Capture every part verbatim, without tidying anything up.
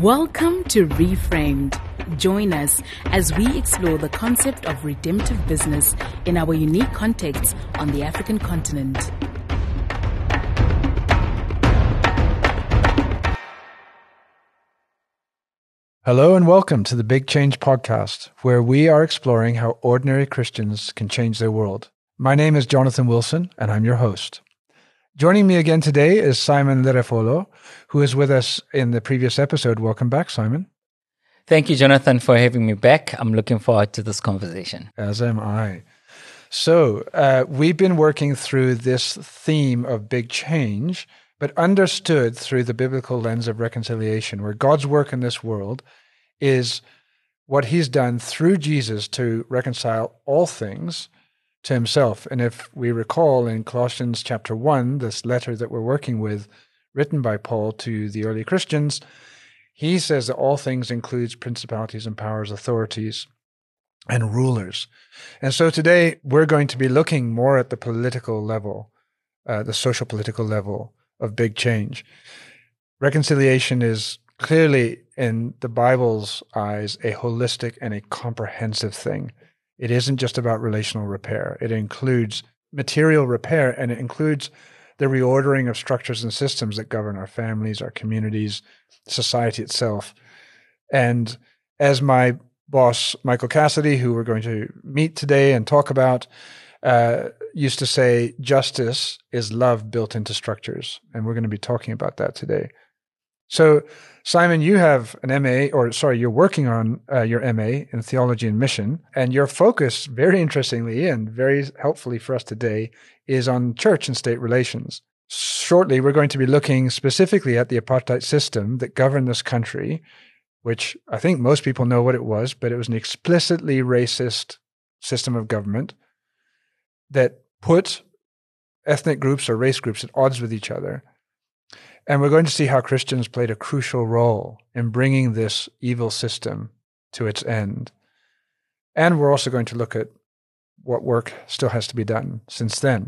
Welcome to Reframed. Join us as we explore the concept of redemptive business in our unique context on the African continent. Hello and welcome to the Big Change Podcast, where we are exploring how ordinary Christians can change their world. My name is Jonathan Wilson, and I'm your host. Joining me again today is Simon Lerefolo, who is with us in the previous episode. Welcome back, Simon. Thank you, Jonathan, for having me back. I'm looking forward to this conversation. As am I. So, uh, we've been working through this theme of big change, but understood through the biblical lens of reconciliation, where God's work in this world is what he's done through Jesus to reconcile all things to himself. And if we recall in Colossians chapter one, this letter that we're working with, written by Paul to the early Christians, he says that all things includes principalities and powers, authorities, and rulers. And so today we're going to be looking more at the political level, uh, the social political level of big change. Reconciliation is clearly, in the Bible's eyes, a holistic and a comprehensive thing. It isn't just about relational repair. It includes material repair, and it includes the reordering of structures and systems that govern our families, our communities, society itself. And as my boss, Michael Cassidy, who we're going to meet today and talk about, uh, used to say, justice is love built into structures. And we're going to be talking about that today. So, Simon, you have an M A, or sorry, you're working on uh, your M A in Theology and Mission, and your focus, very interestingly and very helpfully for us today, is on church and state relations. Shortly, we're going to be looking specifically at the apartheid system that governed this country, which I think most people know what it was, but it was an explicitly racist system of government that put ethnic groups or race groups at odds with each other. And we're going to see how Christians played a crucial role in bringing this evil system to its end. And we're also going to look at what work still has to be done since then.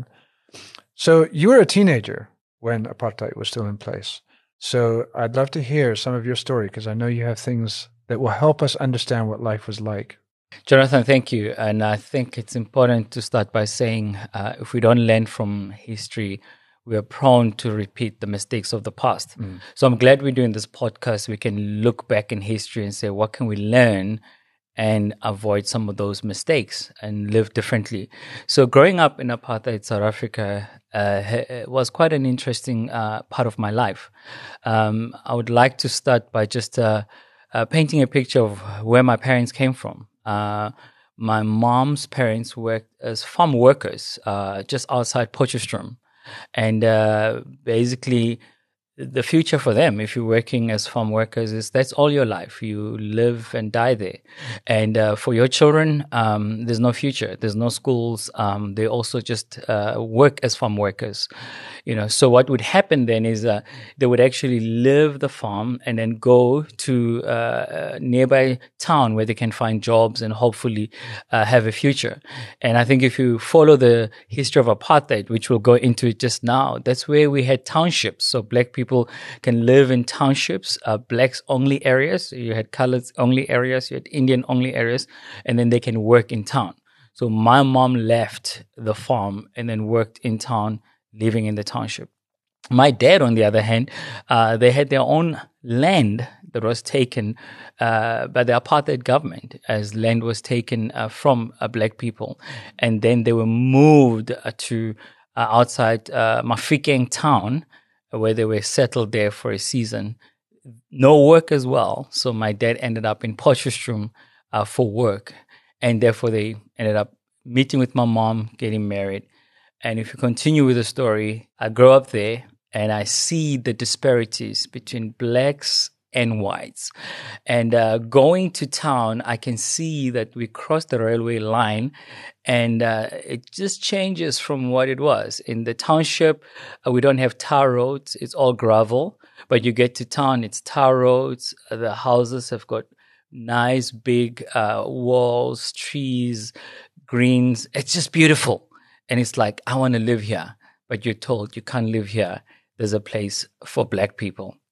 So you were a teenager when apartheid was still in place. So I'd love to hear some of your story, because I know you have things that will help us understand what life was like. Jonathan, thank you. And I think it's important to start by saying uh, if we don't learn from history, we are prone to repeat the mistakes of the past. Mm. So I'm glad we're doing this podcast. We can look back in history and say, what can we learn and avoid some of those mistakes and live differently? So growing up in apartheid South Africa uh, was quite an interesting uh, part of my life. Um, I would like to start by just uh, uh, painting a picture of where my parents came from. Uh, my mom's parents worked as farm workers uh, just outside Potchefstroom. And uh, basically, the future for them, if you're working as farm workers, is that's all your life. You live and die there. And uh, for your children, um, there's no future. There's no schools. Um, they also just uh, work as farm workers. You know, so what would happen then is uh, they would actually leave the farm and then go to uh, a nearby town where they can find jobs and hopefully uh, have a future. And I think if you follow the history of apartheid, which we'll go into just now, that's where we had townships. So black people People can live in townships, uh, blacks only areas. You had colors only areas, you had Indian only areas, and then they can work in town. So my mom left the farm and then worked in town, living in the township. My dad, on the other hand, uh, they had their own land that was taken uh, by the apartheid government, as land was taken uh, from uh, black people. And then they were moved uh, to uh, outside uh, Mafikeng town, where they were settled there for a season. No work as well. So my dad ended up in Potchefstroom uh, for work. And therefore they ended up meeting with my mom, getting married. And if you continue with the story, I grow up there and I see the disparities between blacks and whites. And uh, going to town, I can see that we crossed the railway line and uh, it just changes from what it was. In the township, uh, we don't have tar roads. It's all gravel. But you get to town, it's tar roads. The houses have got nice big uh, walls, trees, greens. It's just beautiful. And it's like, I want to live here. But you're told you can't live here. There's a place for black people.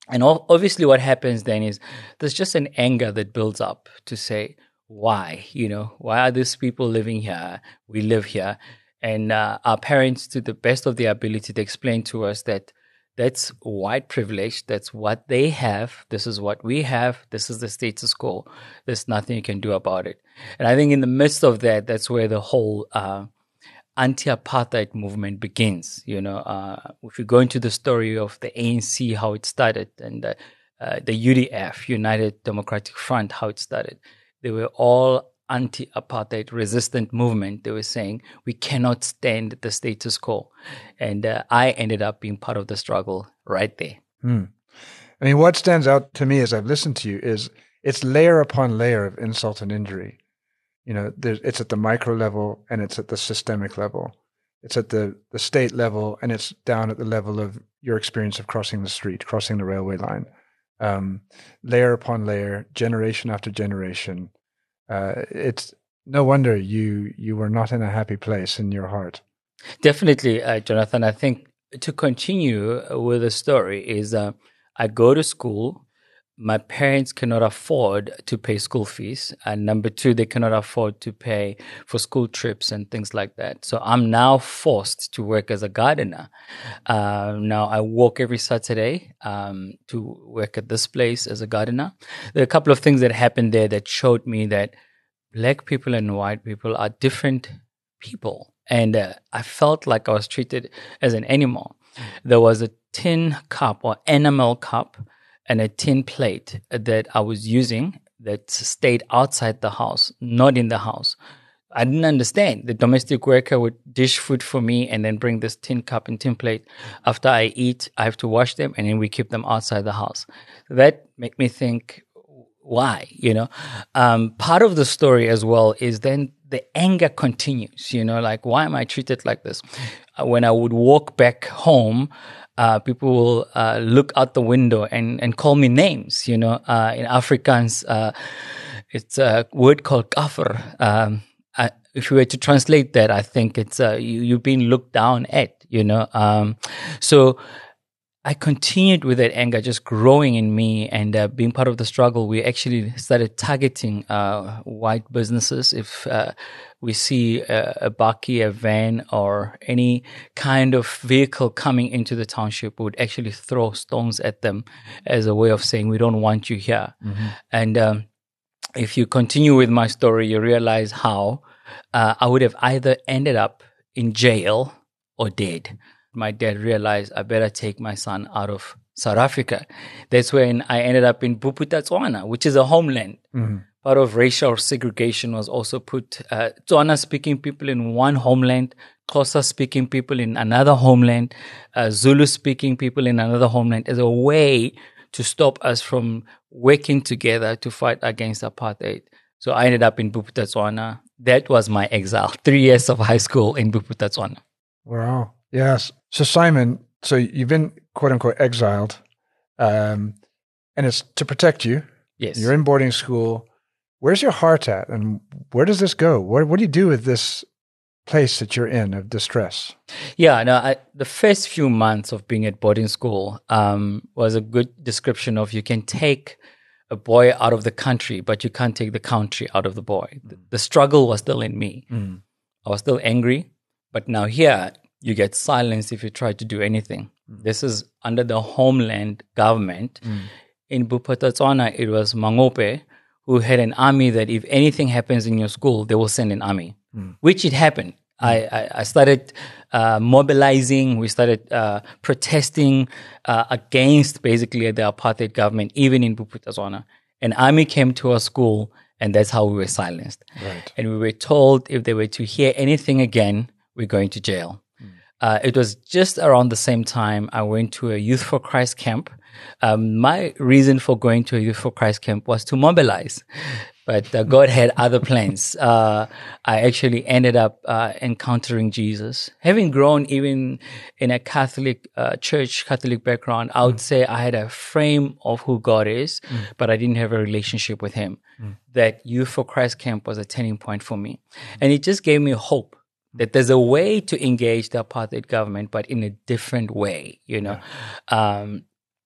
And obviously what happens then is there's just an anger that builds up to say, why? You know, why are these people living here? We live here. And uh, our parents, to the best of their ability, to explain to us that that's white privilege. That's what they have. This is what we have. This is the status quo. There's nothing you can do about it. And I think in the midst of that, that's where the whole uh, anti-apartheid movement begins. You know, uh, if you go into the story of the A N C, how it started, and the, uh, the U D F, United Democratic Front, how it started, they were all anti-apartheid resistant movement. They were saying we cannot stand the status quo, and uh, I ended up being part of the struggle right there. Hmm. I mean, what stands out to me as I've listened to you is it's layer upon layer of insult and injury. You know, it's at the micro level and it's at the systemic level. It's at the, the state level and it's down at the level of your experience of crossing the street, crossing the railway line. Um, layer upon layer, generation after generation. Uh, it's no wonder you you were not in a happy place in your heart. Definitely, uh, Jonathan. I think to continue with the story is uh, I go to school. My parents cannot afford to pay school fees. And number two, they cannot afford to pay for school trips and things like that. So I'm now forced to work as a gardener. Uh, now I walk every Saturday um, to work at this place as a gardener. There are a couple of things that happened there that showed me that Black people and white people are different people. And uh, I felt like I was treated as an animal. There was a tin cup or enamel cup and a tin plate that I was using that stayed outside the house, not in the house. I didn't understand. The domestic worker would dish food for me and then bring this tin cup and tin plate. After I eat, I have to wash them and then we keep them outside the house. That made me think, why? You know, um, part of the story as well is then the anger continues, you know, like, why am I treated like this? Uh, when I would walk back home, Uh, people will uh, look out the window and, and call me names, you know. Uh, in Afrikaans, uh, it's a word called kafir. Um, I, if you were to translate that, I think it's uh, you, you've been looked down at, you know. Um, so I continued with that anger just growing in me, and uh, being part of the struggle, we actually started targeting uh, white businesses. If uh, we see a, a bakkie, a van, or any kind of vehicle coming into the township, we would actually throw stones at them as a way of saying, we don't want you here. Mm-hmm. And um, if you continue with my story, you realize how uh, I would have either ended up in jail or dead. My dad realized I better take my son out of South Africa. That's when I ended up in Bophutha, Tswana, which is a homeland. Mm-hmm. Part of racial segregation was also put uh, Tswana-speaking people in one homeland, Xhosa-speaking people in another homeland, uh, Zulu-speaking people in another homeland, as a way to stop us from working together to fight against apartheid. So I ended up in Bophutha, Tswana. That was my exile. Three years of high school in Bophutha, Tswana. Wow. Yes. So Simon, so you've been quote unquote exiled, um, and it's to protect you. Yes. You're in boarding school. Where's your heart at, and where does this go? What What do you do with this place that you're in of distress? Yeah. No. I, the first few months of being at boarding school um, was a good description of you can take a boy out of the country, but you can't take the country out of the boy. The, the struggle was still in me. Mm. I was still angry, but now here, you get silenced if you try to do anything. Mm. This is under the homeland government. Mm. In Bophutha, Tswana, it was Mangope, who had an army that if anything happens in your school, they will send an army, mm. which it happened. Mm. I, I, I started uh, mobilizing. We started uh, protesting uh, against basically the apartheid government, even in Bophutha, Tswana. An army came to our school, and that's how we were silenced. Right. And we were told if they were to hear anything again, we're going to jail. Uh, it was just around the same time I went to a Youth for Christ camp. Um, my reason for going to a Youth for Christ camp was to mobilize, but uh, God had other plans. Uh, I actually ended up uh, encountering Jesus. Having grown even in a Catholic uh, church, Catholic background, I would mm. say I had a frame of who God is, mm. but I didn't have a relationship with Him. Mm. That Youth for Christ camp was a turning point for me. Mm. And it just gave me hope that there's a way to engage the apartheid government, but in a different way, you know. Yeah. Um,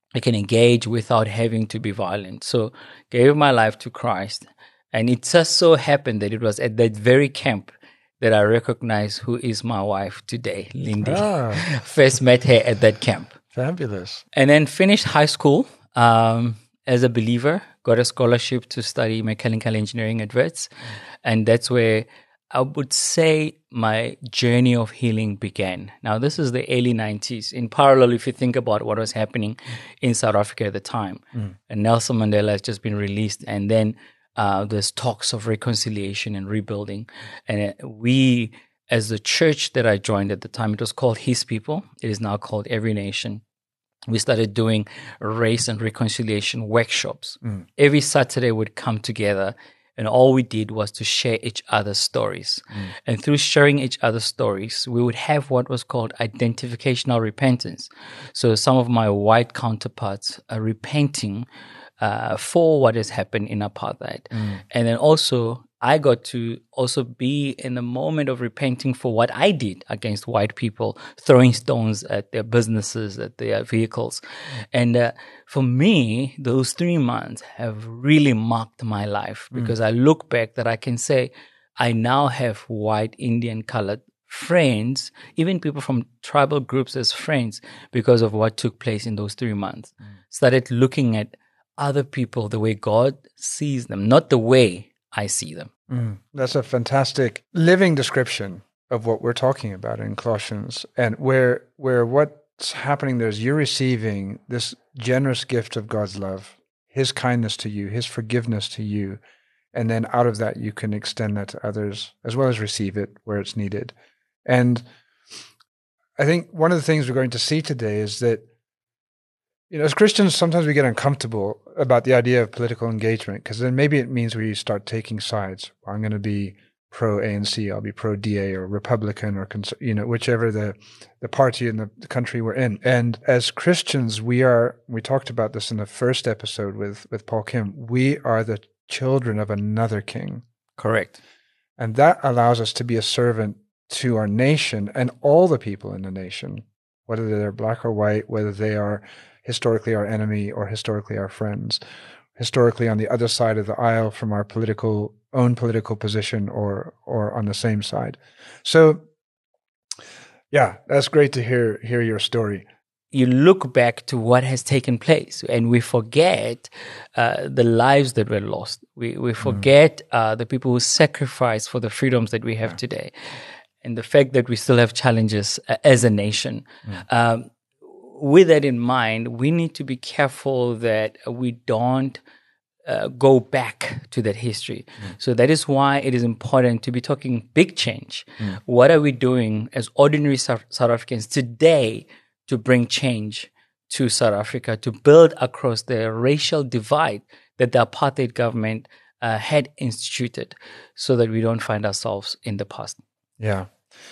I can engage without having to be violent. So gave my life to Christ. And it just so happened that it was at that very camp that I recognized who is my wife today, Lindy. Ah. First met her at that camp. Fabulous. And then finished high school um, as a believer, got a scholarship to study mechanical engineering at Wits. And that's where I would say my journey of healing began. Now, this is the early nineties. In parallel, if you think about what was happening in South Africa at the time, mm. and Nelson Mandela has just been released, and then uh, there's talks of reconciliation and rebuilding. And we, as the church that I joined at the time, it was called His People. It is now called Every Nation. We started doing race and reconciliation workshops. Mm. Every Saturday would come together. And all we did was to share each other's stories. Mm. And through sharing each other's stories, we would have what was called identificational repentance. So some of my white counterparts are repenting uh, for what has happened in apartheid. Mm. And then also, I got to also be in the moment of repenting for what I did against white people, throwing stones at their businesses, at their vehicles. And uh, for me, those three months have really marked my life because mm. I look back that I can say I now have white, Indian, colored friends, even people from tribal groups as friends because of what took place in those three months. Mm. Started looking at other people the way God sees them, not the way I see them. Mm, that's a fantastic living description of what we're talking about in Colossians, and where where what's happening there is you're receiving this generous gift of God's love, His kindness to you, His forgiveness to you, and then out of that you can extend that to others as well as receive it where it's needed. And I think one of the things we're going to see today is that, you know, as Christians, sometimes we get uncomfortable about the idea of political engagement because then maybe it means we start taking sides. Well, I'm going to be pro-A N C, I'll be pro-D A or Republican or, you know, whichever the, the party in the country we're in. And as Christians, we are, we talked about this in the first episode with, with Paul Kim, we are the children of another king. Correct. And that allows us to be a servant to our nation and all the people in the nation, whether they're black or white, whether they are historically our enemy or historically our friends, historically on the other side of the aisle from our political own political position or or on the same side. So yeah, that's great to hear hear your story. You look back to what has taken place and we forget uh, the lives that were lost. We we forget mm. uh, the people who sacrificed for the freedoms that we have yeah. today. And the fact that we still have challenges uh, as a nation. Mm. Um, with that in mind, we need to be careful that we don't uh, go back to that history. Mm. So that is why it is important to be talking big change. Mm. What are we doing as ordinary South, South Africans today to bring change to South Africa, to build across the racial divide that the apartheid government uh, had instituted so that we don't find ourselves in the past? Yeah.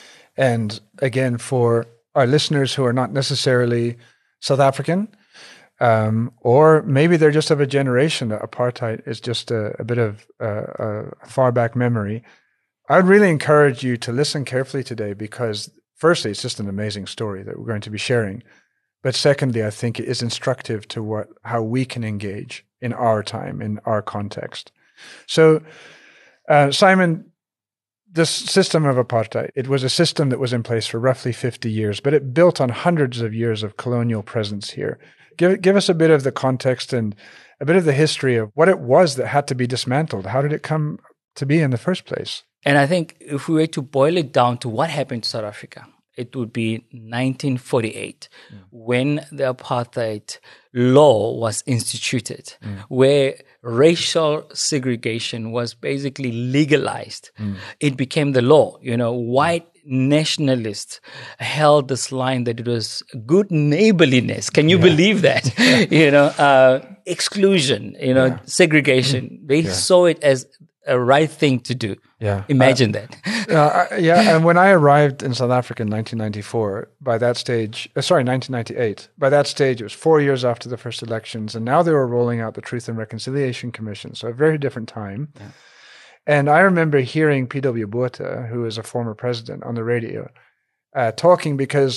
And again, for our listeners who are not necessarily South African, um, or maybe they're just of a generation that apartheid is just a, a bit of uh, a far back memory, I would really encourage you to listen carefully today because firstly, it's just an amazing story that we're going to be sharing. But secondly, I think it is instructive to what how we can engage in our time, in our context. So, uh, Simon, this system of apartheid, it was a system that was in place for roughly fifty years, but it built on hundreds of years of colonial presence here. Give, give us a bit of the context and a bit of the history of what it was that had to be dismantled. How did it come to be in the first place? And I think if we were to boil it down to what happened to South Africa, it would be nineteen forty-eight mm. when the apartheid law was instituted, mm. where racial segregation was basically legalized. Mm. It became the law. You know, white nationalists held this line that it was good neighborliness. Can you yeah. believe that? Yeah. You know, uh, exclusion, you know, yeah. segregation. They yeah. saw it as a right thing to do. Yeah. Imagine uh, that. uh, yeah. And when I arrived in South Africa in nineteen ninety-four, by that stage, uh, sorry, nineteen ninety-eight, by that stage, it was four years after the first elections. And now they were rolling out the Truth and Reconciliation Commission. So a very different time. Yeah. And I remember hearing P W Botha, who is a former president, on the radio, uh, talking because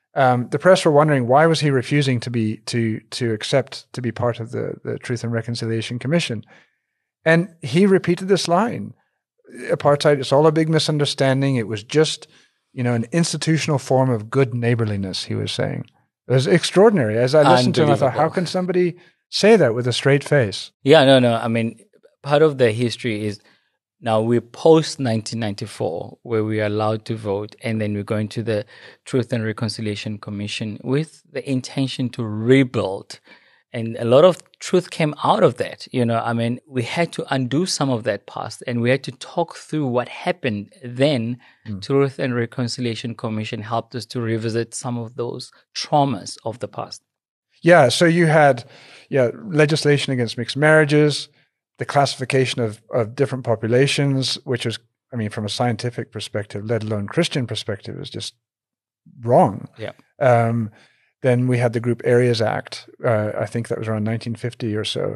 um, the press were wondering why was he refusing to be to to accept to be part of the, the Truth and Reconciliation Commission. And he repeated this line, apartheid, it's all a big misunderstanding. It was just, you know, an institutional form of good neighborliness, he was saying. It was extraordinary. As I listened to him, I thought, how can somebody say that with a straight face? Yeah, no, no. I mean, part of the history is now we're post nineteen ninety-four, where we are allowed to vote, and then we're going to the Truth and Reconciliation Commission with the intention to rebuild. And a lot of truth came out of that. You know, I mean, we had to undo some of that past, and we had to talk through what happened then. Mm. Truth and Reconciliation Commission helped us to revisit some of those traumas of the past. Yeah, so you had yeah legislation against mixed marriages, the classification of, of different populations, which was, I mean, from a scientific perspective, let alone Christian perspective, is just wrong. Yeah. Um, Then we had the Group Areas Act. Uh, I think that was around nineteen fifty or so.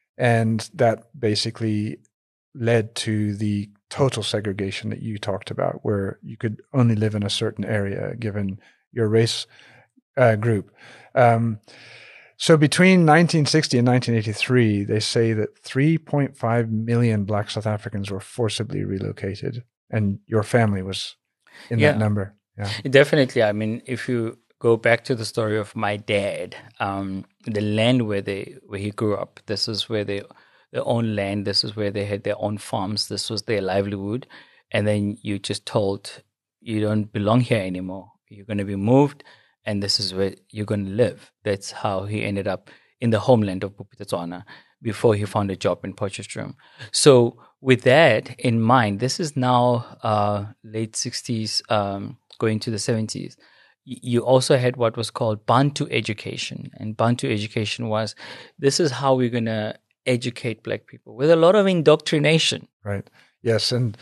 And that basically led to the total segregation that you talked about, where you could only live in a certain area given your race uh, group. Um, so between nineteen sixty and nineteen eighty-three, they say that three point five million Black South Africans were forcibly relocated. And your family was in yeah. that number. Yeah, definitely. I mean, if you go back to the story of my dad, um, the land where they where he grew up, this is where they their own land, this is where they had their own farms, this was their livelihood. And then you just told, you don't belong here anymore. You're going to be moved, and this is where you're going to live. That's how he ended up in the homeland of Bophuthatswana before he found a job in Potchefstroom. So with that in mind, this is now uh, late sixties, um, going to the seventies. You also had what was called Bantu education. And Bantu education was, this is how we're going to educate Black people, with a lot of indoctrination. Right. Yes. And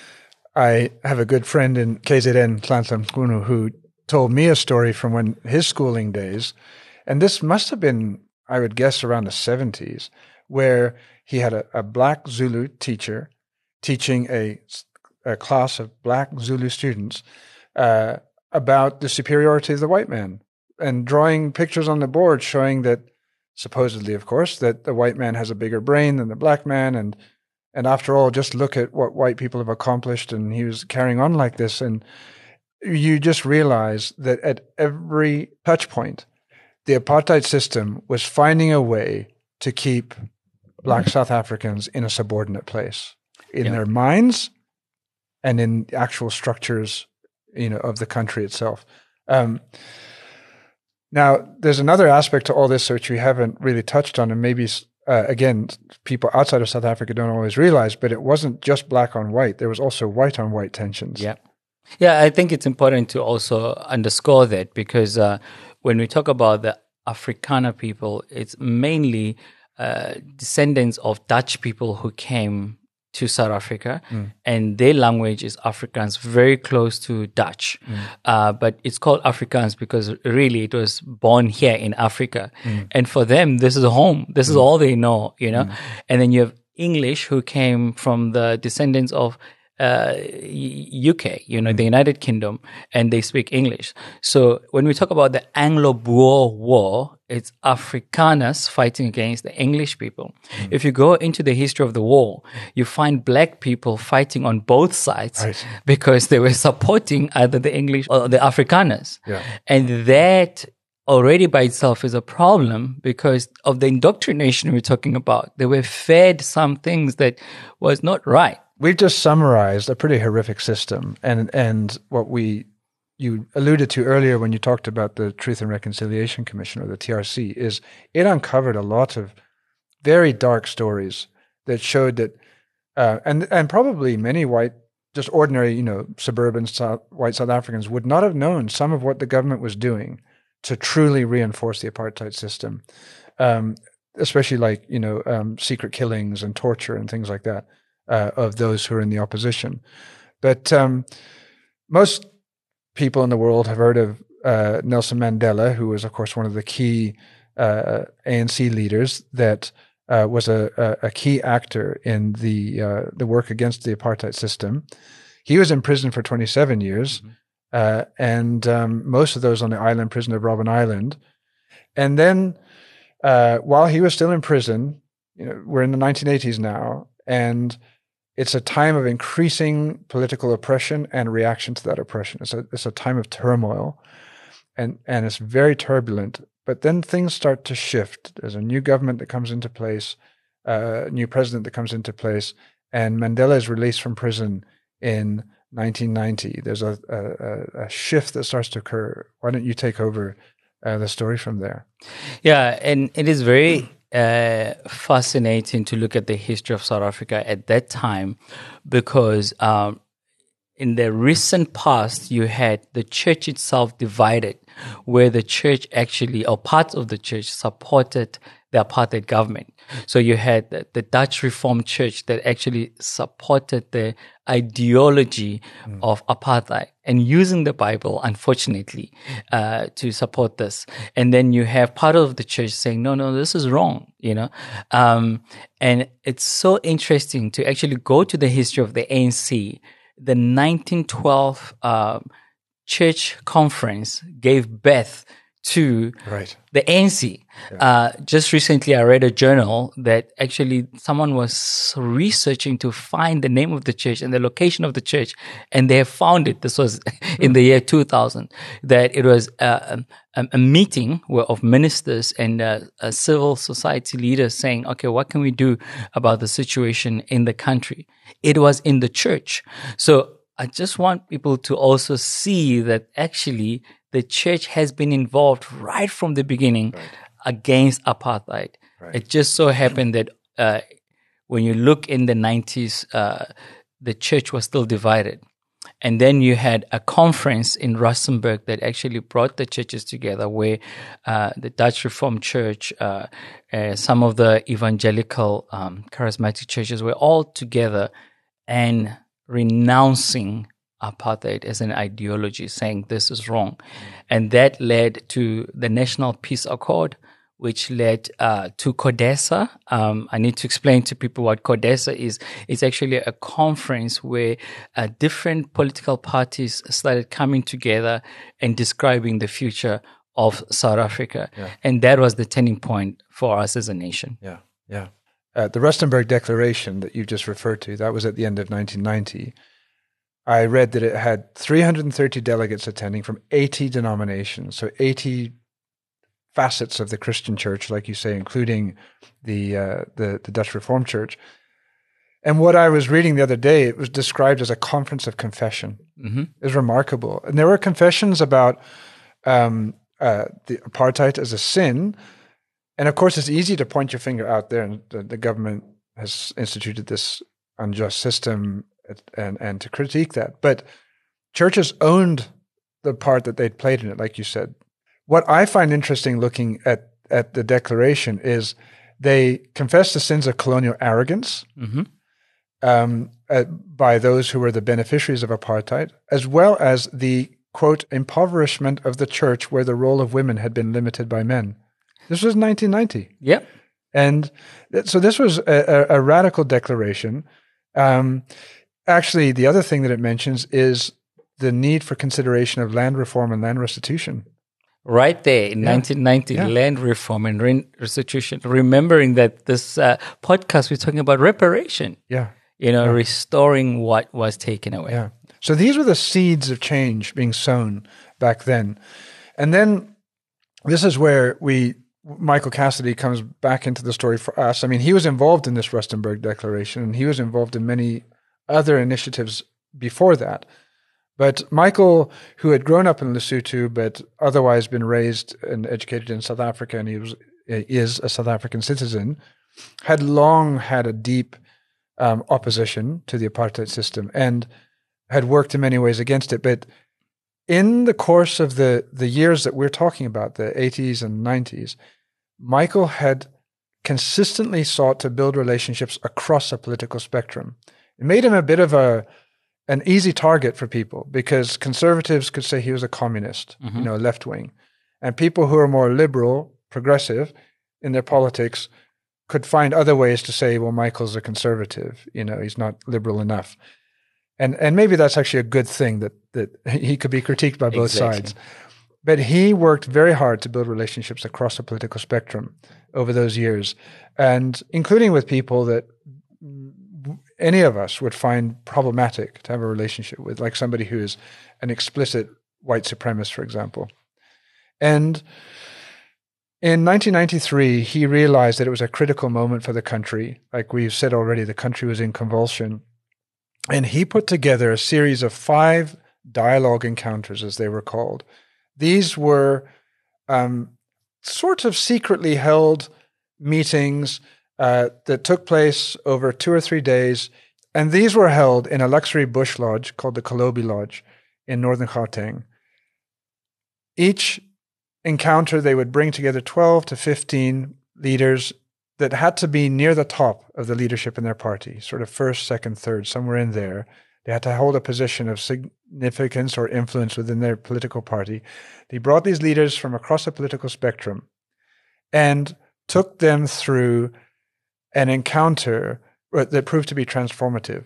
I have a good friend in K Z N, Nhlanhla Mchunu, who told me a story from when his schooling days. And this must have been, I would guess, around the seventies, where he had a, a Black Zulu teacher teaching a, a class of Black Zulu students uh, about the superiority of the white man, and drawing pictures on the board showing that, supposedly, of course, that the white man has a bigger brain than the Black man. And and after all, just look at what white people have accomplished. And he was carrying on like this. And you just realize that at every touch point, the apartheid system was finding a way to keep Black South Africans in a subordinate place in yeah. their minds and in the actual structures, you know, of the country itself. Um, now, there's another aspect to all this which we haven't really touched on, and maybe, uh, again, people outside of South Africa don't always realize, but it wasn't just black on white. There was also white on white tensions. Yeah. Yeah, I think it's important to also underscore that, because uh, when we talk about the Afrikaner people, it's mainly uh, descendants of Dutch people who came to South Africa, mm. and their language is Afrikaans, very close to Dutch. Mm. Uh, but it's called Afrikaans because really it was born here in Africa. Mm. And for them, this is home. This mm. is all they know, you know. Mm. And then you have English, who came from the descendants of uh, U K, you know, mm. the United Kingdom, and they speak English. So when we talk about the Anglo-Boer War, it's Afrikaners fighting against the English people. Mm. If you go into the history of the war, you find Black people fighting on both sides, right, because they were supporting either the English or the Afrikaners. Yeah. And that already by itself is a problem because of the indoctrination we're talking about. They were fed some things that was not right. We've just summarized a pretty horrific system, and and what we you alluded to earlier when you talked about the Truth and Reconciliation Commission, or the T R C, is it uncovered a lot of very dark stories that showed that, uh, and and probably many white, just ordinary, you know, suburban South, white South Africans would not have known some of what the government was doing to truly reinforce the apartheid system, um, especially like, you know, um, secret killings and torture and things like that. Uh, of those who are in the opposition. But um, most people in the world have heard of uh, Nelson Mandela, who was, of course, one of the key uh, A N C leaders that uh, was a, a, a key actor in the uh, the work against the apartheid system. He was in prison for twenty-seven years. Mm-hmm. uh, and um, most of those on the island prison of Robben Island. And then uh, while he was still in prison, you know, we're in the nineteen eighties now, and it's a time of increasing political oppression and reaction to that oppression. It's a, it's a time of turmoil, and, and it's very turbulent. But then things start to shift. There's a new government that comes into place, uh, a new president that comes into place, and Mandela is released from prison in nineteen ninety. There's a, a, a shift that starts to occur. Why don't you take over uh, the story from there? Yeah, and it is very uh, fascinating to look at the history of South Africa at that time, because um, in the recent past, you had the church itself divided, where the church actually, or parts of the church, supported the apartheid government. So you had the, the Dutch Reformed Church that actually supported the ideology mm. of apartheid and using the Bible, unfortunately, uh, to support this. And then you have part of the church saying, no, no, this is wrong, you know. Um, and it's so interesting to actually go to the history of the A N C. The nineteen twelve uh, church conference gave birth to right. the A N C. Yeah. Uh, just recently, I read a journal that actually someone was researching to find the name of the church and the location of the church, and they have found it. This was in the year two thousand, that it was a, a, a meeting of ministers and uh, a civil society leaders saying, okay, what can we do about the situation in the country? It was in the church. So I just want people to also see that actually the church has been involved right from the beginning right. against apartheid. Right. It just so happened that uh, when you look in the nineties, uh, the church was still divided. And then you had a conference in Rustenburg that actually brought the churches together, where uh, the Dutch Reformed Church, uh, uh, some of the evangelical um, charismatic churches were all together and renouncing apartheid as an ideology, saying this is wrong. And that led to the National Peace Accord, which led uh, to CODESA. Um, I need to explain to people what CODESA is. It's actually a conference where uh, different political parties started coming together and describing the future of South Africa. Yeah. And that was the turning point for us as a nation. Yeah, yeah. Uh, the Rustenburg Declaration that you just referred to, that was at the end of nineteen ninety. I read that it had three hundred thirty delegates attending from eighty denominations, so eighty facets of the Christian church, like you say, including the uh, the, the Dutch Reformed Church. And what I was reading the other day, it was described as a conference of confession. Mm-hmm. It was remarkable. And there were confessions about um, uh, the apartheid as a sin. And of course, it's easy to point your finger out there, and the, the government has instituted this unjust system and, and to critique that. But churches owned the part that they'd played in it, like you said. What I find interesting looking at, at the declaration is they confess the sins of colonial arrogance mm-hmm. um, uh, by those who were the beneficiaries of apartheid, as well as the, quote, impoverishment of the church where the role of women had been limited by men. This was nineteen ninety. Yep. And th- so this was a, a, a radical declaration. Um, actually, the other thing that it mentions is the need for consideration of land reform and land restitution. Right there in yeah. nineteen ninety, yeah. land reform and re- restitution. Remembering that this uh, podcast, we're talking about reparation. Yeah. You know, yeah. restoring what was taken away. Yeah. So these were the seeds of change being sown back then. And then this is where we... Michael Cassidy comes back into the story for us. I mean, he was involved in this Rustenburg Declaration, and he was involved in many other initiatives before that. But Michael, who had grown up in Lesotho, but otherwise been raised and educated in South Africa, and he was is a South African citizen, had long had a deep um, opposition to the apartheid system and had worked in many ways against it. But in the course of the, the years that we're talking about, the eighties and nineties, Michael had consistently sought to build relationships across a political spectrum. It made him a bit of a an easy target for people because conservatives could say he was a communist, mm-hmm. you know, left wing. And people who are more liberal, progressive in their politics could find other ways to say, well, Michael's a conservative, you know, he's not liberal enough. And and maybe that's actually a good thing that, that he could be critiqued by both Exactly. sides. But he worked very hard to build relationships across the political spectrum over those years, and including with people that any of us would find problematic to have a relationship with, like somebody who is an explicit white supremacist, for example. And in nineteen ninety-three, he realized that it was a critical moment for the country. Like we've said already, the country was in convulsion. And he put together a series of five dialogue encounters, as they were called. These were um, sort of secretly held meetings uh, that took place over two or three days. And these were held in a luxury bush lodge called the Kolobi Lodge in northern Gauteng. Each encounter, they would bring together twelve to fifteen leaders that had to be near the top of the leadership in their party, sort of first, second, third, somewhere in there. They had to hold a position of significance or influence within their political party. They brought these leaders from across the political spectrum and took them through an encounter that proved to be transformative.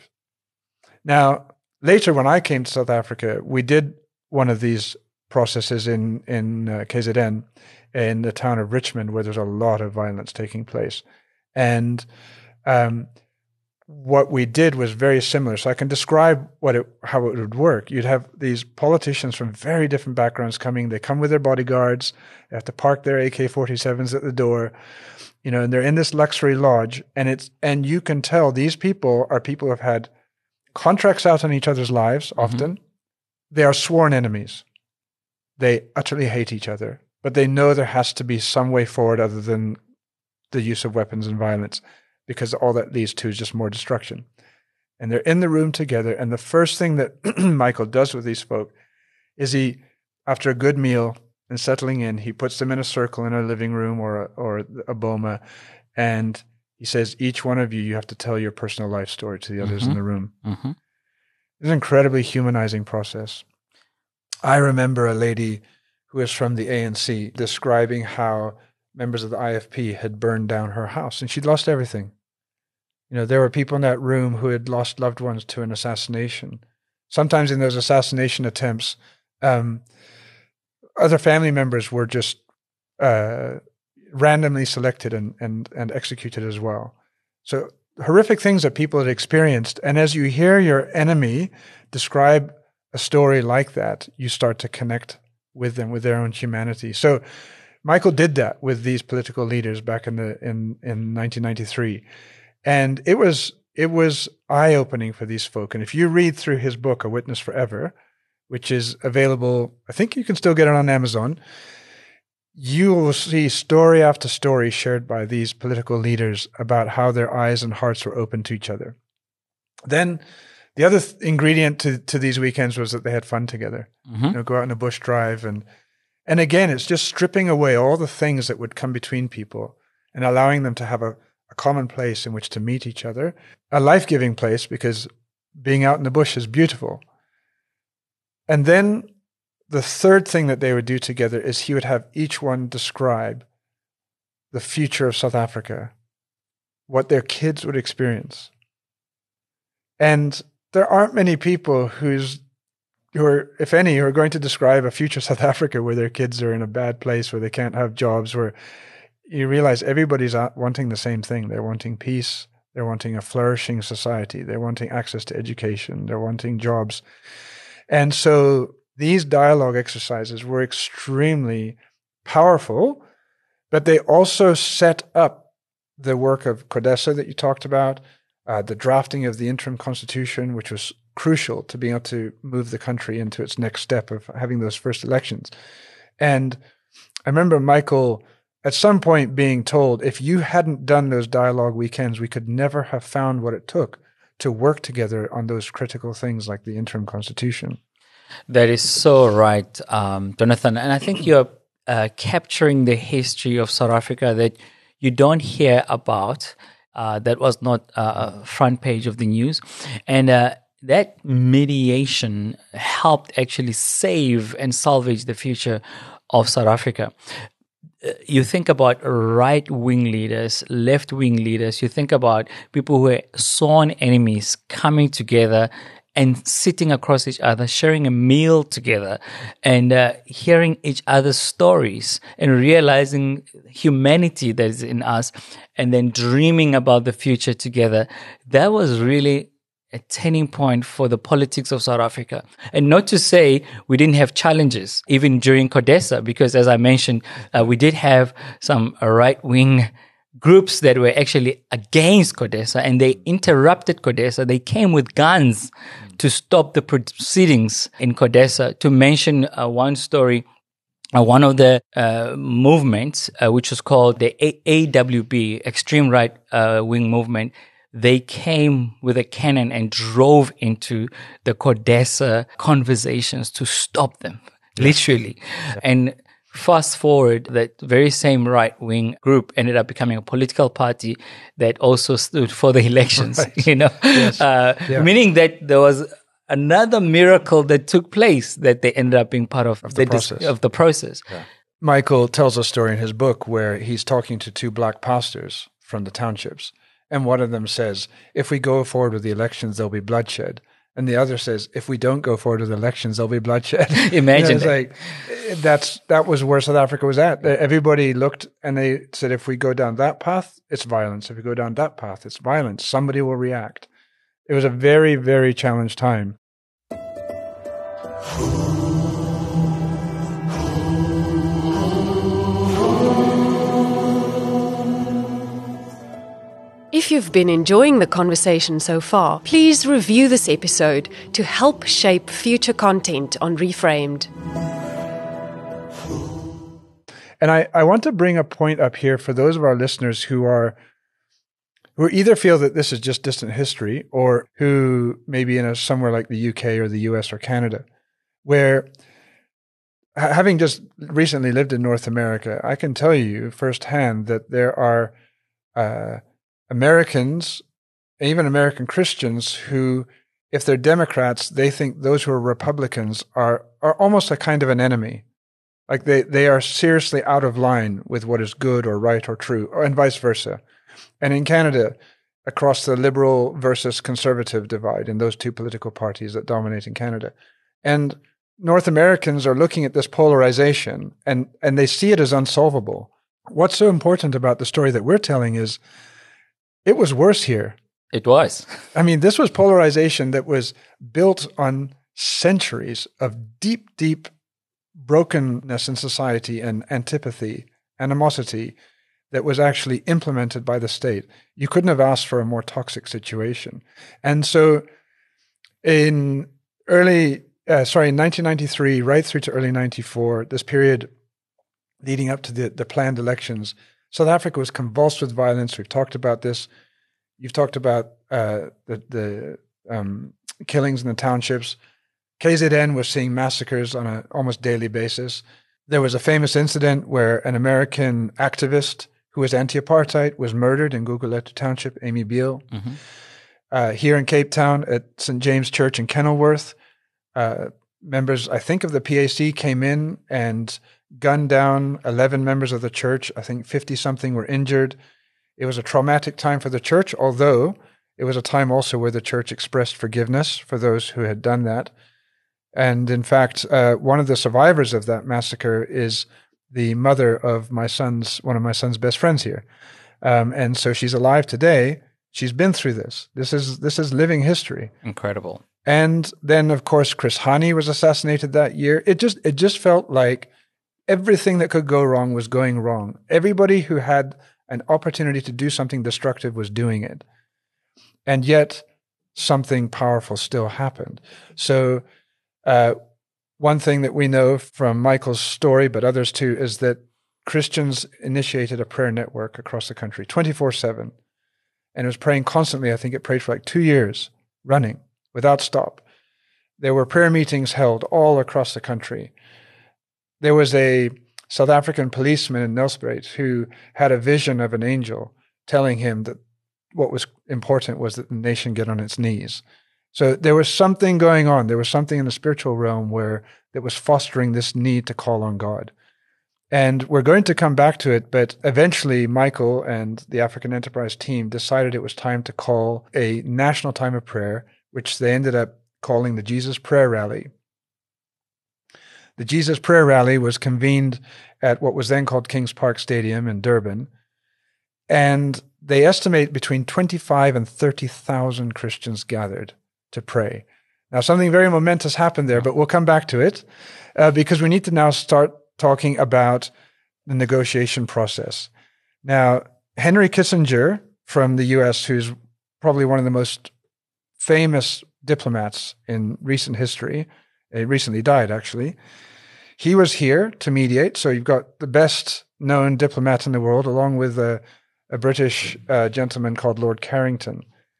Now, later when I came to South Africa, we did one of these processes in, in uh, K Z N, in the town of Richmond, where there's a lot of violence taking place. And um, what we did was very similar. So I can describe what it, how it would work. You'd have these politicians from very different backgrounds coming. They come with their bodyguards. They have to park their A K forty-sevens at the door, you know, and they're in this luxury lodge. And it's and you can tell these people are people who have had contracts out on each other's lives often. Mm-hmm. They are sworn enemies. They utterly hate each other, but they know there has to be some way forward other than the use of weapons and violence, because all that leads to is just more destruction. And they're in the room together, and the first thing that Michael does with these folk is he, after a good meal and settling in, he puts them in a circle in a living room or a, or a boma, and he says, each one of you, you have to tell your personal life story to the others mm-hmm. in the room. Mm-hmm. It's an incredibly humanizing process. I remember a lady who is from the A N C describing how members of the I F P had burned down her house, and she'd lost everything. You know, there were people in that room who had lost loved ones to an assassination. Sometimes in those assassination attempts, um, other family members were just uh, randomly selected and, and, and executed as well. So horrific things that people had experienced. And as you hear your enemy describe a story like that, you start to connect with them, with their own humanity. So Michael did that with these political leaders back in the in, in nineteen ninety-three. And it was it was eye-opening for these folk. And if you read through his book, A Witness Forever, which is available, I think you can still get it on Amazon, you will see story after story shared by these political leaders about how their eyes and hearts were open to each other. Then the other th- ingredient to, to these weekends was that they had fun together. Mm-hmm. You know, go out on a bush drive. And and again, it's just stripping away all the things that would come between people and allowing them to have a, a common place in which to meet each other, a life-giving place, because being out in the bush is beautiful. And then the third thing that they would do together is he would have each one describe the future of South Africa, what their kids would experience. And there aren't many people who's, who are, if any, who are going to describe a future South Africa where their kids are in a bad place, where they can't have jobs, where you realize everybody's wanting the same thing. They're wanting peace. They're wanting a flourishing society. They're wanting access to education. They're wanting jobs. And so these dialogue exercises were extremely powerful, but they also set up the work of CODESA that you talked about, Uh, the drafting of the interim constitution, which was crucial to being able to move the country into its next step of having those first elections. And I remember Michael at some point being told, if you hadn't done those dialogue weekends, we could never have found what it took to work together on those critical things like the interim constitution. That is so right, um, Jonathan. And I think you're uh, capturing the history of South Africa that you don't hear about. Uh, that was not a uh, front page of the news. And uh, that mediation helped actually save and salvage the future of South Africa. Uh, you think about right-wing leaders, left-wing leaders. You think about people who are sworn enemies coming together and sitting across each other, sharing a meal together, and uh, hearing each other's stories, and realizing humanity that is in us, and then dreaming about the future together. That was really a turning point for the politics of South Africa. And not to say we didn't have challenges, even during CODESA, because as I mentioned, uh, we did have some right-wing groups that were actually against CODESA, and they interrupted CODESA. They came with guns to stop the proceedings in CODESA. To mention uh, one story, uh, one of the uh, movements, uh, which was called the A- AWB, Extreme Right uh, Wing Movement, they came with a cannon and drove into the CODESA conversations to stop them, yeah. literally. Yeah. And fast forward, that very same right-wing group ended up becoming a political party that also stood for the elections, right. you know, yes. uh, yeah. meaning that there was another miracle that took place that they ended up being part of, of the, the process. Dis- of the process. Yeah. Michael tells a story in his book where he's talking to two black pastors from the townships. And one of them says, if we go forward with the elections, there'll be bloodshed. And the other says, if we don't go forward with elections, there'll be bloodshed. Imagine you know, it's like, that's, that was where South Africa was at. Everybody looked and they said, if we go down that path, it's violence. If we go down that path, it's violence. Somebody will react. It was a very, very challenged time. If you've been enjoying the conversation so far, please review this episode to help shape future content on Reframed. And I, I want to bring a point up here for those of our listeners who are who either feel that this is just distant history, or who maybe in a somewhere like the U K or the U S or Canada, where having just recently lived in North America, I can tell you firsthand that there are uh, Americans, even American Christians, who, if they're Democrats, they think those who are Republicans are are almost a kind of an enemy. Like they, they are seriously out of line with what is good or right or true, or, and vice versa. And in Canada, across the liberal versus conservative divide in those two political parties that dominate in Canada. And North Americans are looking at this polarization and, and they see it as unsolvable. What's so important about the story that we're telling is it was worse here. It was. I mean, this was polarization that was built on centuries of deep, deep brokenness in society and antipathy, animosity that was actually implemented by the state. You couldn't have asked for a more toxic situation. And so in early, uh, sorry, in nineteen ninety-three, right through to early ninety-four, this period leading up to the, the planned elections, South Africa was convulsed with violence. We've talked about this. You've talked about uh, the, the um, killings in the townships. K Z N was seeing massacres on an almost daily basis. There was a famous incident where an American activist who was anti-apartheid was murdered in Gugulethu Township, Amy Beale. Mm-hmm. Uh, here in Cape Town at Saint James Church in Kenilworth, uh, members, I think, of the P A C came in and gunned down eleven members of the church. I think fifty-something were injured. It was a traumatic time for the church, although it was a time also where the church expressed forgiveness for those who had done that. And in fact, uh, one of the survivors of that massacre is the mother of my son's, one of my son's best friends here. Um, and so she's alive today. She's been through this. This is this is living history. Incredible. And then, of course, Chris Hani was assassinated that year. It just it just felt like everything that could go wrong was going wrong. Everybody who had an opportunity to do something destructive was doing it. And yet, something powerful still happened. So uh, one thing that we know from Michael's story, but others too, is that Christians initiated a prayer network across the country, twenty-four seven. And it was praying constantly. I think it prayed for like two years, running, without stop. There were prayer meetings held all across the country. There was a South African policeman in Nelspruit who had a vision of an angel telling him that what was important was that the nation get on its knees. So there was something going on. There was something in the spiritual realm where that was fostering this need to call on God. And we're going to come back to it, but eventually Michael and the African Enterprise team decided it was time to call a national time of prayer, which they ended up calling the Jesus Prayer Rally. The Jesus Prayer Rally was convened at what was then called Kings Park Stadium in Durban, and they estimate between twenty-five and thirty thousand Christians gathered to pray. Now, something very momentous happened there, but we'll come back to it uh, because we need to now start talking about the negotiation process. Now, Henry Kissinger from the U S, who's probably one of the most famous diplomats in recent history, he recently died actually, he was here to mediate. So you've got the best known diplomat in the world, along with a, a British uh, gentleman called Lord Carrington.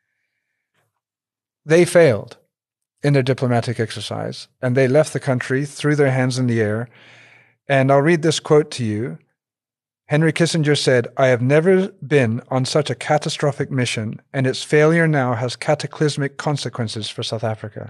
They failed in their diplomatic exercise, and they left the country, threw their hands in the air. And I'll read this quote to you. Henry Kissinger said, "I have never been on such a catastrophic mission, and its failure now has cataclysmic consequences for South Africa."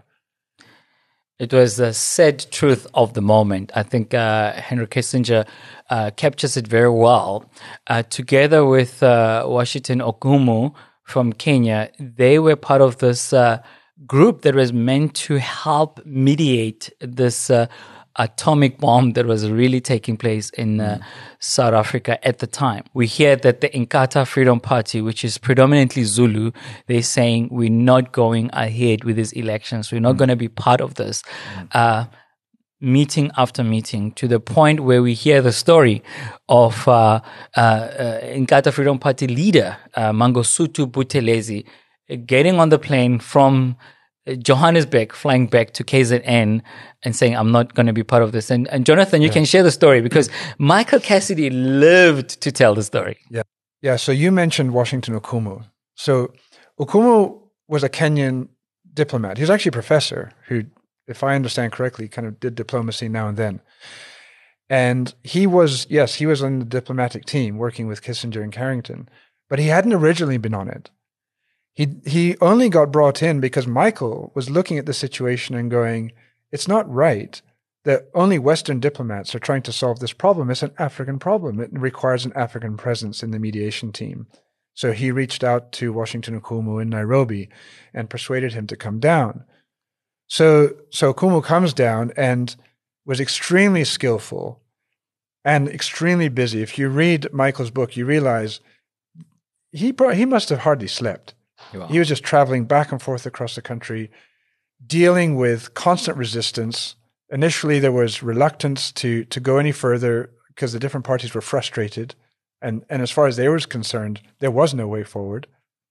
It was the sad truth of the moment. I think uh, Henry Kissinger uh, captures it very well. Uh, together with uh, Washington Okumu from Kenya, they were part of this uh, group that was meant to help mediate this uh, atomic bomb that was really taking place in uh, South Africa at the time. We hear that the Inkatha Freedom Party, which is predominantly Zulu, they're saying we're not going ahead with these elections. We're not mm. going to be part of this. Mm. Uh, meeting after meeting, to the point where we hear the story of uh, uh, uh, Inkatha Freedom Party leader, uh, Mangosuthu Buthelezi, getting on the plane from Johannesburg, flying back to K Z N and saying, I'm not going to be part of this. And, and Jonathan, you yeah. can share the story because Michael Cassidy lived to tell the story. Yeah. Yeah. So you mentioned Washington Okumu. So Okumu was a Kenyan diplomat. He was actually a professor who, if I understand correctly, kind of did diplomacy now and then. And he was, yes, he was on the diplomatic team working with Kissinger and Carrington, but he hadn't originally been on it. He he only got brought in because Michael was looking at the situation and going, it's not right that only Western diplomats are trying to solve this problem. It's an African problem. It requires an African presence in the mediation team. So he reached out to Washington Okumu in Nairobi and persuaded him to come down. So, so Okumu comes down and was extremely skillful and extremely busy. If you read Michael's book, you realize he he must have hardly slept. Wow. He was just traveling back and forth across the country, dealing with constant resistance. Initially, there was reluctance to to go any further because the different parties were frustrated. And, and as far as they were concerned, there was no way forward.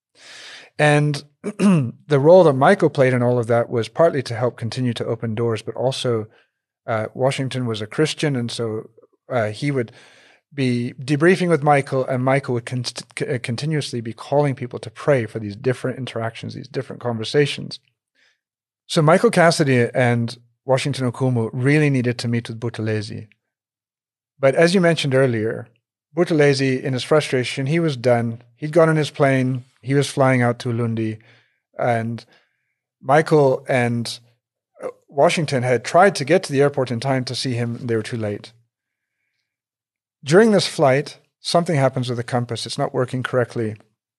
And the role that Michael played in all of that was partly to help continue to open doors, but also uh, Washington was a Christian, and so uh, he would be debriefing with Michael, and Michael would con- c- continuously be calling people to pray for these different interactions, these different conversations. So Michael Cassidy and Washington Okumu really needed to meet with Buthelezi. But as you mentioned earlier, Buthelezi, in his frustration, he was done. He'd gone on his plane. He was flying out to Ulundi. And Michael and Washington had tried to get to the airport in time to see him. They were too late. During this flight, something happens with the compass. It's not working correctly.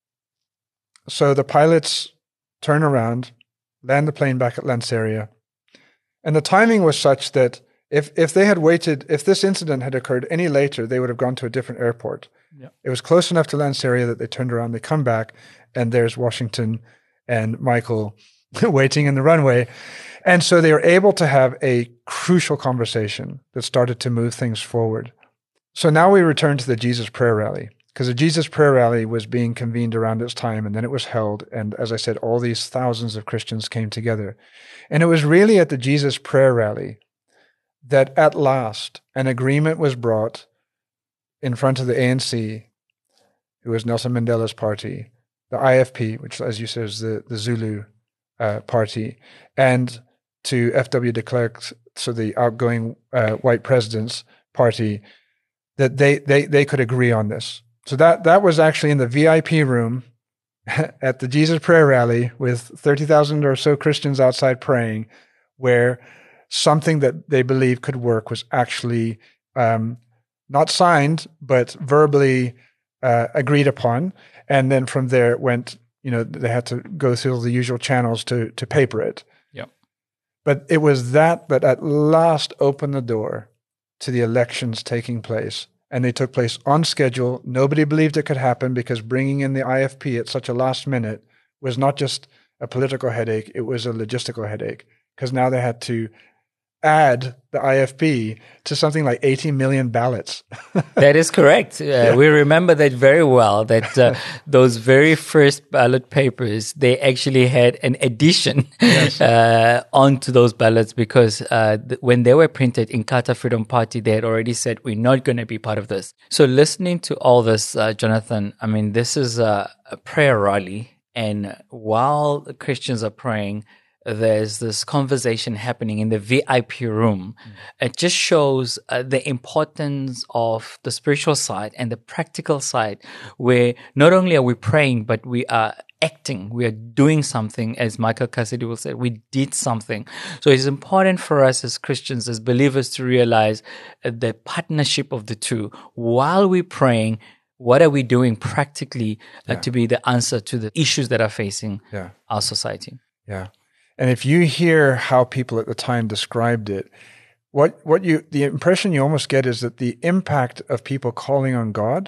So the pilots turn around, land the plane back at Lanseria. And the timing was such that if if they had waited, if this incident had occurred any later, they would have gone to a different airport. Yeah. It was close enough to Lanseria that they turned around, they come back, and there's Washington and Michael waiting in the runway. And so they were able to have a crucial conversation that started to move things forward. So now we return to the Jesus Prayer Rally, because the Jesus Prayer Rally was being convened around its time, and then it was held. And as I said, all these thousands of Christians came together. And it was really at the Jesus Prayer Rally that at last an agreement was brought in front of the A N C, who was Nelson Mandela's party, the I F P, which, as you said, is the, the Zulu uh, party, and to F W de Klerk, so the outgoing uh, white president's party, that they, they, they could agree on this. So that, that was actually in the V I P room at the Jesus Prayer Rally with thirty thousand or so Christians outside praying, where something that they believed could work was actually um, not signed, but verbally uh, agreed upon. And then from there it went, you know, they had to go through the usual channels to to paper it. Yep. But it was that that at last opened the door to the elections taking place. And they took place on schedule. Nobody believed it could happen because bringing in the I F P at such a last minute was not just a political headache, it was a logistical headache. Because now they had to add the I F P to something like eighty million ballots. That is correct. Uh, yeah. We remember that very well, that uh, those very first ballot papers, they actually had an addition yes. uh, onto those ballots because uh, th- when they were printed, Inkatha Freedom Party, they had already said, we're not going to be part of this. So listening to all this, uh, Jonathan, I mean, this is a, a prayer rally. And while the Christians are praying, there's this conversation happening in the V I P room. Mm. It just shows uh, the importance of the spiritual side and the practical side, where not only are we praying, but we are acting. We are doing something, as Michael Cassidy will say, we did something. So it's important for us as Christians, as believers, to realize uh, the partnership of the two. While we're praying, what are we doing practically uh, yeah. to be the answer to the issues that are facing yeah. our society? Yeah. And if you hear how people at the time described it, what what you the impression you almost get is that the impact of people calling on God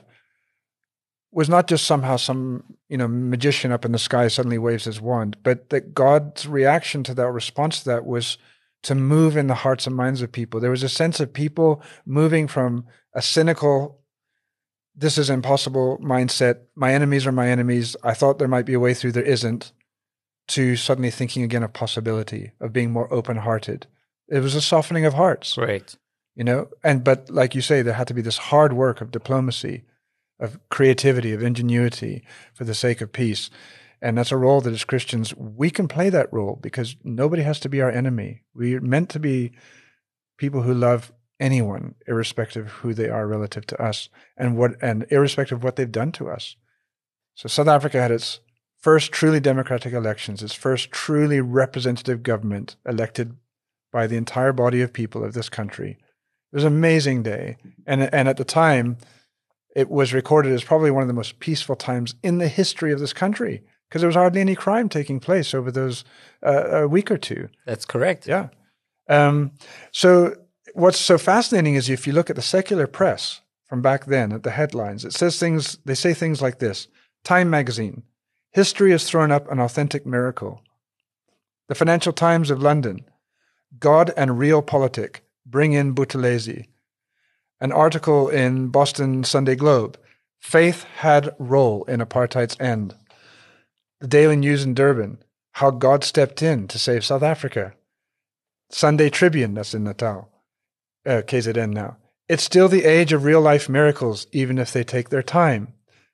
was not just somehow some, you know, magician up in the sky suddenly waves his wand, but that God's reaction to that, response to that, was to move in the hearts and minds of people. There was a sense of people moving from a cynical, this is impossible mindset, my enemies are my enemies, I thought there might be a way through, there isn't, to suddenly thinking again of possibility, of being more open-hearted. It was a softening of hearts. Right. You know, and but like you say, there had to be this hard work of diplomacy, of creativity, of ingenuity for the sake of peace. And that's a role that as Christians, we can play that role because nobody has to be our enemy. We're meant to be people who love anyone, irrespective of who they are relative to us and what, and irrespective of what they've done to us. So South Africa had its first truly democratic elections, its first truly representative government elected by the entire body of people of this country. It was an amazing day. And, and at the time, it was recorded as probably one of the most peaceful times in the history of this country because there was hardly any crime taking place over those uh, a week or two. That's correct. Yeah. Um, so what's so fascinating is if you look at the secular press from back then at the headlines, it says things, they say things like this: Time magazine, history has thrown up an authentic miracle. The Financial Times of London, God and Realpolitik, bring in Buthelezi. An article in Boston Sunday Globe, faith had role in apartheid's end. The Daily News in Durban, how God stepped in to save South Africa. Sunday Tribune, that's in Natal, uh, K Z N now. It's still the age of real-life miracles, even if they take their time.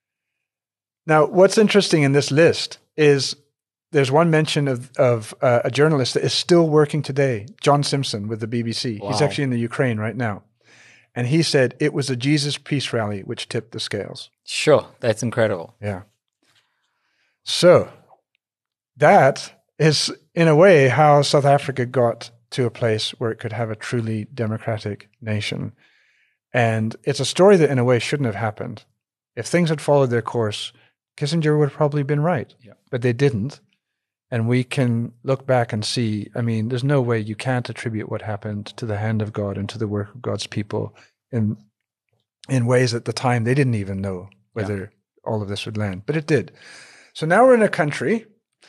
Now, what's interesting in this list is there's one mention of, of uh, a journalist that is still working today, John Simpson with the B B C. Wow. He's actually in the Ukraine right now. And he said it was a Jesus peace rally which tipped the scales. Sure, that's incredible. Yeah. So that is, in a way, how South Africa got to a place where it could have a truly democratic nation. And it's a story that, in a way, shouldn't have happened. If things had followed their course, Kissinger would have probably been right. Yeah. But they didn't. And we can look back and see, I mean, there's no way you can't attribute what happened to the hand of God and to the work of God's people in in ways at the time they didn't even know whether yeah. all of this would land. But it did. So now we're in a country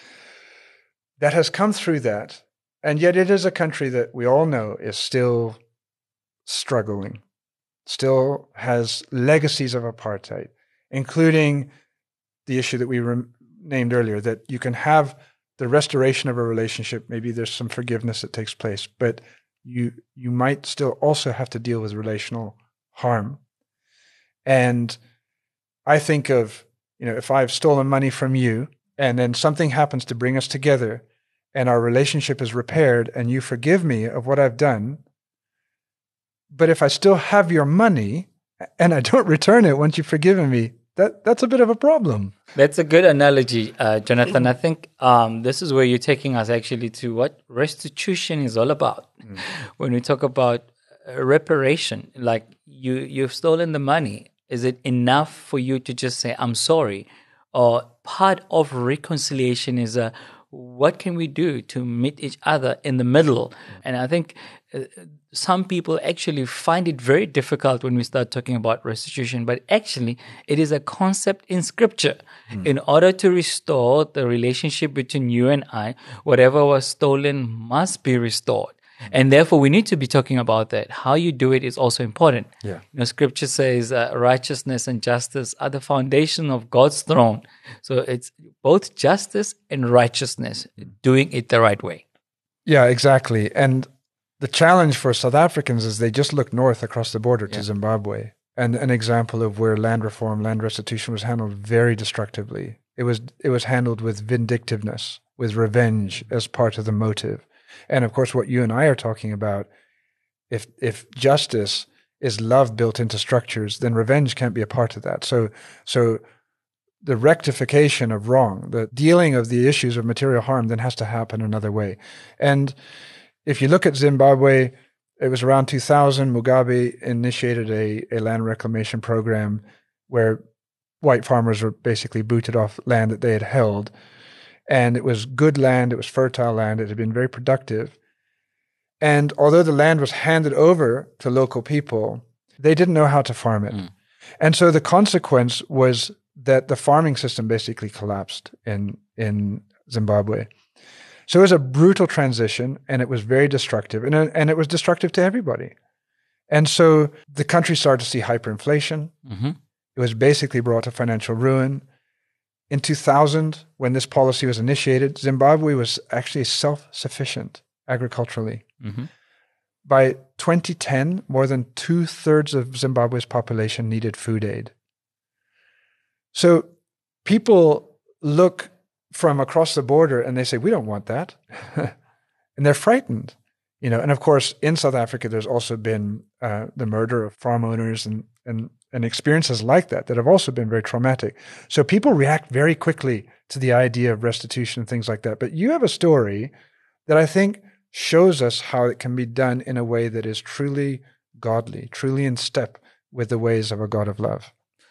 that has come through that, and yet it is a country that we all know is still struggling, still has legacies of apartheid, including the issue that we re- named earlier, that you can have the restoration of a relationship, maybe there's some forgiveness that takes place, but you you might still also have to deal with relational harm. And I think of, you know, if I've stolen money from you and then something happens to bring us together and our relationship is repaired and you forgive me of what I've done, but if I still have your money and I don't return it once you've forgiven me, That that's a bit of a problem. That's a good analogy, uh, Jonathan. I think um, this is where you're taking us actually to what restitution is all about. Mm. When we talk about uh, reparation, like you, you've stolen the money. Is it enough for you to just say, I'm sorry? Or part of reconciliation is a, what can we do to meet each other in the middle? And I think uh, some people actually find it very difficult when we start talking about restitution, but actually it is a concept in scripture. Mm. In order to restore the relationship between you and I, whatever was stolen must be restored. And therefore, we need to be talking about that. How you do it is also important. Yeah. You know, scripture says uh, righteousness and justice are the foundation of God's throne. So it's both justice and righteousness, doing it the right way. Yeah, exactly. And the challenge for South Africans is they just look north across the border to yeah. Zimbabwe. And an example of where land reform, land restitution was handled very destructively. It was it was handled with vindictiveness, with revenge as part of the motive. And of course, what you and I are talking about, if if justice is love built into structures, then revenge can't be a part of that. So, so the rectification of wrong, the dealing of the issues of material harm, then has to happen another way. And if you look at Zimbabwe, it was around two thousand, Mugabe initiated a, a land reclamation program where white farmers were basically booted off land that they had held. And it was good land, it was fertile land, it had been very productive. And although the land was handed over to local people, they didn't know how to farm it. Mm. And so the consequence was that the farming system basically collapsed in, in Zimbabwe. So it was a brutal transition, and it was very destructive, and, and it was destructive to everybody. And so the country started to see hyperinflation. Mm-hmm. It was basically brought to financial ruin. In two thousand, when this policy was initiated, Zimbabwe was actually self-sufficient agriculturally. Mm-hmm. By twenty ten, more than two-thirds of Zimbabwe's population needed food aid. So people look from across the border and they say, we don't want that. And they're frightened. You know, and of course, in South Africa, there's also been uh, the murder of farm owners and, and and experiences like that that have also been very traumatic. So people react very quickly to the idea of restitution and things like that. But you have a story that I think shows us how it can be done in a way that is truly godly, truly in step with the ways of a God of love.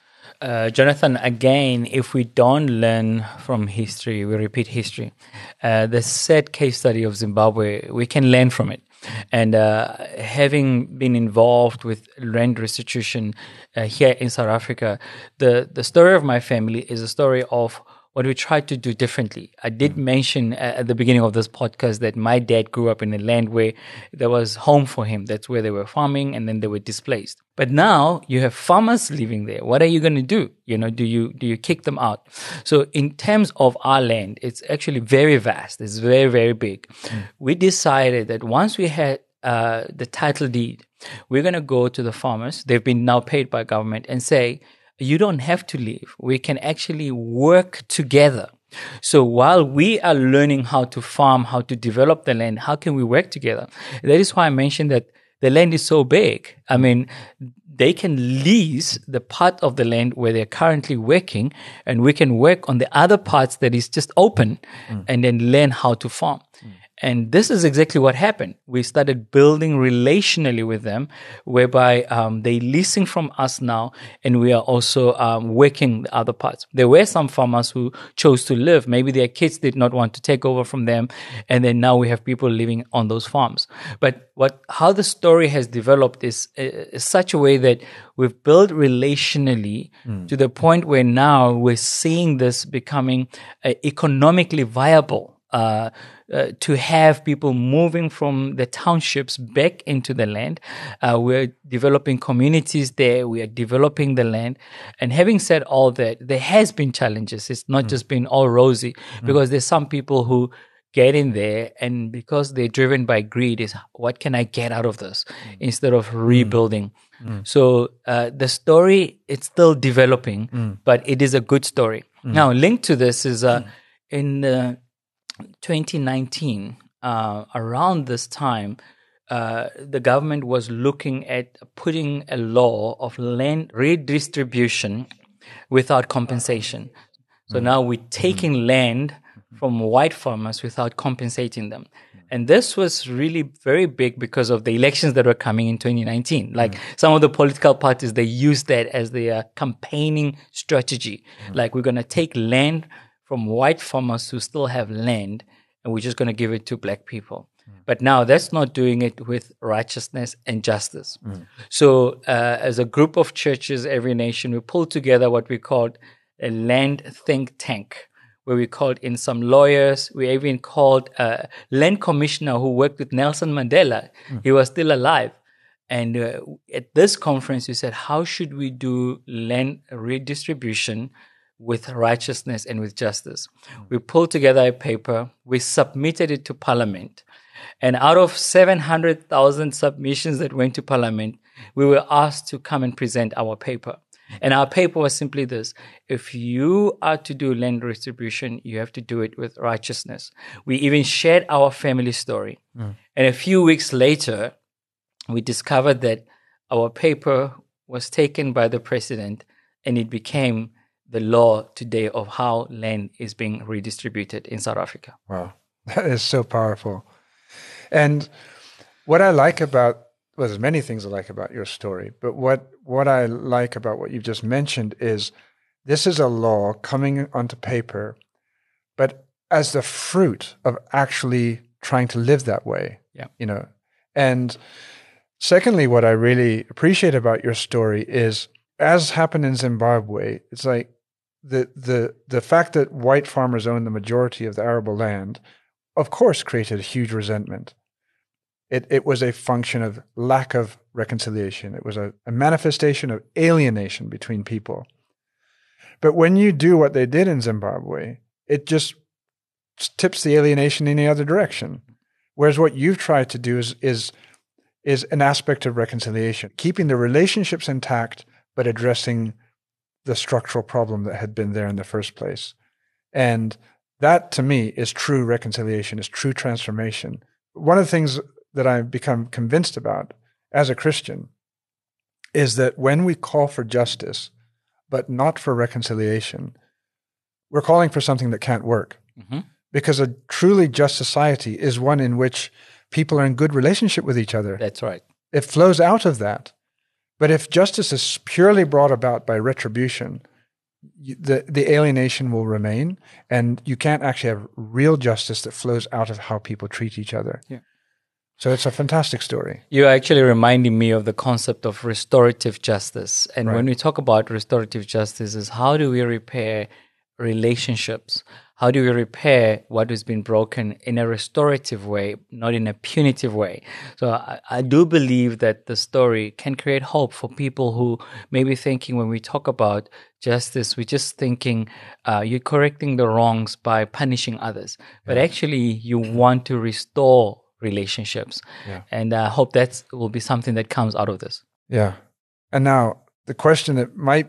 Uh, Jonathan, again, if we don't learn from history, we repeat history. Uh, the sad case study of Zimbabwe, we can learn from it. And uh, having been involved with land restitution uh, here in South Africa, the, the story of my family is a story of what we tried to do differently. I did mention uh, at the beginning of this podcast that my dad grew up in a land where there was home for him. That's where they were farming, and then they were displaced. But now you have farmers living there. What are you going to do? You know, do you do you kick them out? So in terms of our land, it's actually very vast. It's very, very big. Mm. We decided that once we had uh, the title deed, we're going to go to the farmers. They've been now paid by government, and say, you don't have to leave. We can actually work together. So while we are learning how to farm, how to develop the land, how can we work together? That is why I mentioned that the land is so big. I mean, they can lease the part of the land where they're currently working, and we can work on the other parts that is just open mm. and then learn how to farm. Mm. And this is exactly what happened. We started building relationally with them, whereby um, they're leasing from us now, and we are also um, working the other parts. There were some farmers who chose to live. Maybe their kids did not want to take over from them, and then now we have people living on those farms. But what how the story has developed is, is such a way that we've built relationally mm. to the point where now we're seeing this becoming uh, economically viable. Uh, uh, to have people moving from the townships back into the land. Uh, we're developing communities there. We are developing the land. And having said all that, there has been challenges. It's not mm. just been all rosy, mm. because there's some people who get in there, and because they're driven by greed, is what can I get out of this mm. instead of rebuilding. Mm. So uh, the story, it's still developing, mm. but it is a good story. Mm. Now, linked to this is uh, mm. in the twenty nineteen, uh, around this time, uh, the government was looking at putting a law of land redistribution without compensation. So mm-hmm. now we're taking mm-hmm. land from white farmers without compensating them. And this was really very big because of the elections that were coming in twenty nineteen. Like mm-hmm. some of the political parties, they used that as their campaigning strategy. Mm-hmm. Like, we're going to take land from white farmers who still have land, and we're just going to give it to black people. Mm. But now that's not doing it with righteousness and justice. Mm. So uh, as a group of churches, every nation, we pulled together what we called a land think tank, where we called in some lawyers. We even called a land commissioner who worked with Nelson Mandela. Mm. He was still alive. And uh, at this conference, we said, how should we do land redistribution with righteousness and with justice? Mm. We pulled together a paper. We submitted it to Parliament. And out of seven hundred thousand submissions that went to Parliament, we were asked to come and present our paper. And our paper was simply this: if you are to do land redistribution, you have to do it with righteousness. We even shared our family story. Mm. And a few weeks later, we discovered that our paper was taken by the president, and it became the law today of how land is being redistributed in South Africa. Wow, that is so powerful. And what I like about Well, there's many things I like about your story, but what, what I like about what you've just mentioned is this is a law coming onto paper, but as the fruit of actually trying to live that way. Yeah. You know. And secondly, what I really appreciate about your story is, as happened in Zimbabwe, it's like the the the fact that white farmers own the majority of the arable land, of course, created a huge resentment. It it was a function of lack of reconciliation. It was a, a manifestation of alienation between people. But when you do what they did in Zimbabwe, it just tips the alienation in the other direction. Whereas what you've tried to do is is is an aspect of reconciliation, keeping the relationships intact, but addressing the structural problem that had been there in the first place. And that, to me, is true reconciliation, is true transformation. One of the things that I've become convinced about as a Christian is that when we call for justice, but not for reconciliation, we're calling for something that can't work. Mm-hmm. Because a truly just society is one in which people are in good relationship with each other. That's right. It flows out of that. But if justice is purely brought about by retribution, the, the alienation will remain, and you can't actually have real justice that flows out of how people treat each other. Yeah. So it's a fantastic story. You're actually reminding me of the concept of restorative justice. And Right. when we talk about restorative justice, is how do we repair relationships? How do we repair what has been broken in a restorative way, not in a punitive way? So I, I do believe that the story can create hope for people who may be thinking, when we talk about justice, we're just thinking uh, you're correcting the wrongs by punishing others. But Yeah. actually, you want to restore relationships. Yeah. And I hope that will be something that comes out of this. Yeah. And now the question that might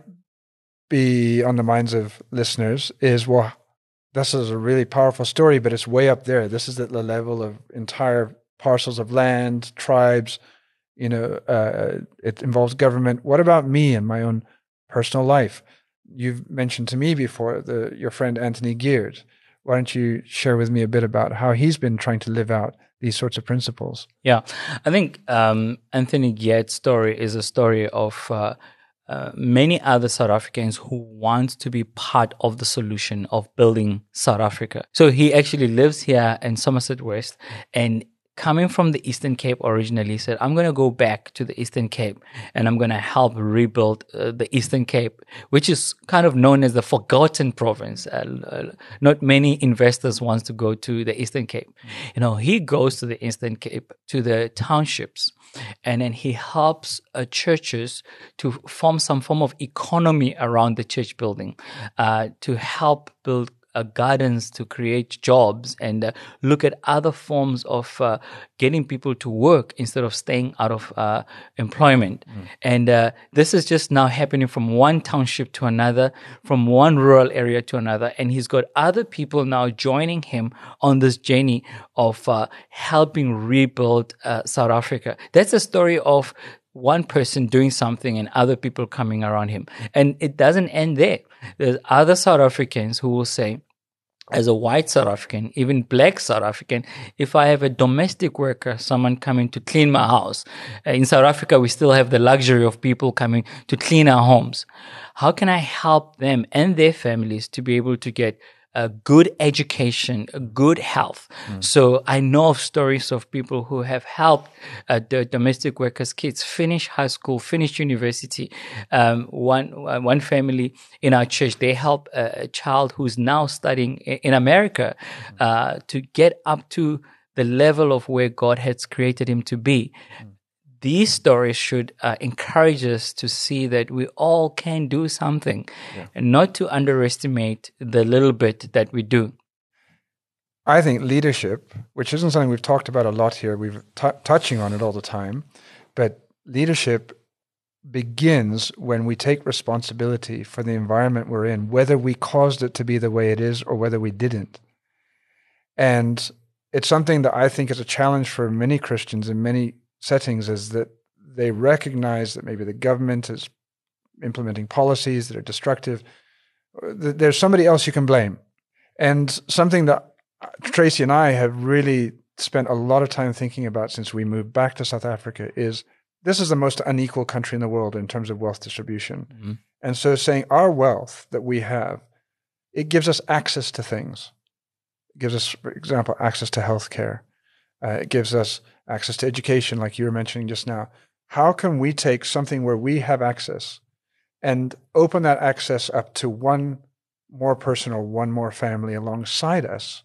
be on the minds of listeners is, well, this is a really powerful story, but it's way up there. This is at the level of entire parcels of land, tribes, you know, uh, it involves government. What about me and my own personal life? You've mentioned to me before the, your friend Anthony Geard. Why don't you share with me a bit about how he's been trying to live out these sorts of principles? Yeah, I think um, Anthony Geard's story is a story of uh, uh, many other South Africans who want to be part of the solution of building South Africa. So he actually lives here in Somerset West, and coming from the Eastern Cape originally, he said, I'm going to go back to the Eastern Cape and I'm going to help rebuild uh, the Eastern Cape, which is kind of known as the forgotten province. Uh, uh, not many investors want to go to the Eastern Cape. You know, he goes to the Eastern Cape, to the townships, and then he helps uh, churches to form some form of economy around the church building, uh, to help build Uh, gardens, to create jobs, and uh, look at other forms of uh, getting people to work instead of staying out of uh, employment. Mm. And uh, this is just now happening from one township to another, from one rural area to another. And he's got other people now joining him on this journey of uh, helping rebuild uh, South Africa. That's a story of one person doing something and other people coming around him. And it doesn't end there. There's other South Africans who will say, as a white South African, even black South African, if I have a domestic worker, someone coming to clean my house, in South Africa, we still have the luxury of people coming to clean our homes. How can I help them and their families to be able to get a good education, a good health. Mm. So I know of stories of people who have helped uh, the domestic workers' kids finish high school, finish university. Um, one uh, one family in our church, they help a, a child who's now studying in, in America uh, to get up to the level of where God has created him to be. Mm. These stories should uh, encourage us to see that we all can do something, yeah. and not to underestimate the little bit that we do. I think leadership, which isn't something we've talked about a lot here, we've t- touching on it all the time, but leadership begins when we take responsibility for the environment we're in, whether we caused it to be the way it is or whether we didn't. And it's something that I think is a challenge for many Christians in many settings, is that they recognize that maybe the government is implementing policies that are destructive. There's somebody else you can blame. And something that Tracy and I have really spent a lot of time thinking about since we moved back to South Africa is this is the most unequal country in the world in terms of wealth distribution. Mm-hmm. And so saying our wealth that we have, it gives us access to things. It gives us, for example, access to healthcare. Uh, it gives us access to education, like you were mentioning just now. How can we take something where we have access and open that access up to one more person or one more family alongside us?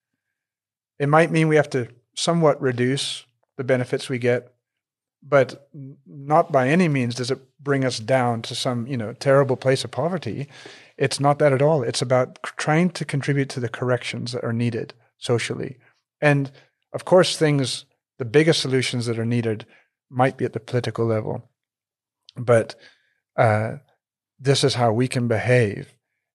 It might mean we have to somewhat reduce the benefits we get, but not by any means does it bring us down to some, you know, terrible place of poverty. It's not that at all. It's about trying to contribute to the corrections that are needed socially. And of course, things, the biggest solutions that are needed might be at the political level. But uh, this is how we can behave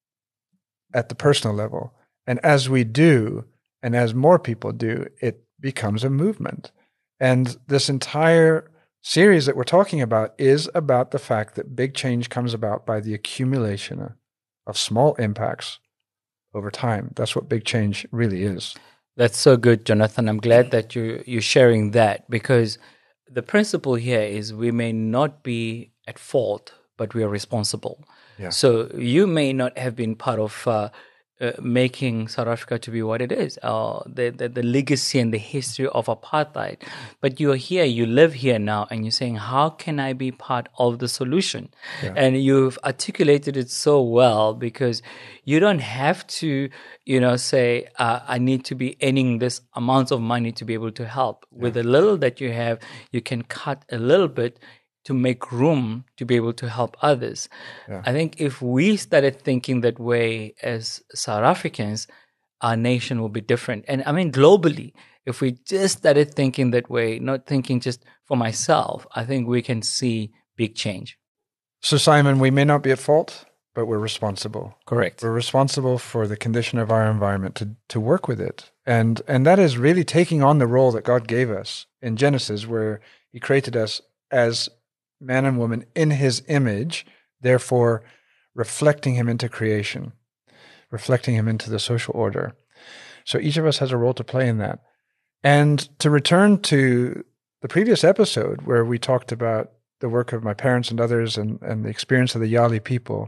at the personal level. And as we do, and as more people do, it becomes a movement. And this entire series that we're talking about is about the fact that big change comes about by the accumulation of small impacts over time. That's what big change really is. That's so good, Jonathan. I'm glad that you, you're sharing that, because the principle here is we may not be at fault, but we are responsible. Yeah. So you may not have been part of uh, uh, making South Africa to be what it is, uh, the, the the legacy and the history of apartheid. But you're here, you live here now, and you're saying, how can I be part of the solution? Yeah. And you've articulated it so well, because you don't have to, you know, say, uh, I need to be earning this amount of money to be able to help. Yeah. With the little that you have, you can cut a little bit to make room to be able to help others. Yeah. I think if we started thinking that way as South Africans, our nation will be different. And I mean, globally, if we just started thinking that way, not thinking just for myself, I think we can see big change. So Simon, we may not be at fault, but we're responsible. Correct. We're responsible for the condition of our environment to, to work with it. And, and that is really taking on the role that God gave us in Genesis, where he created us as man and woman in his image, therefore reflecting him into creation, reflecting him into the social order. So each of us has a role to play in that. And to return to the previous episode where we talked about the work of my parents and others and, and the experience of the Yali people,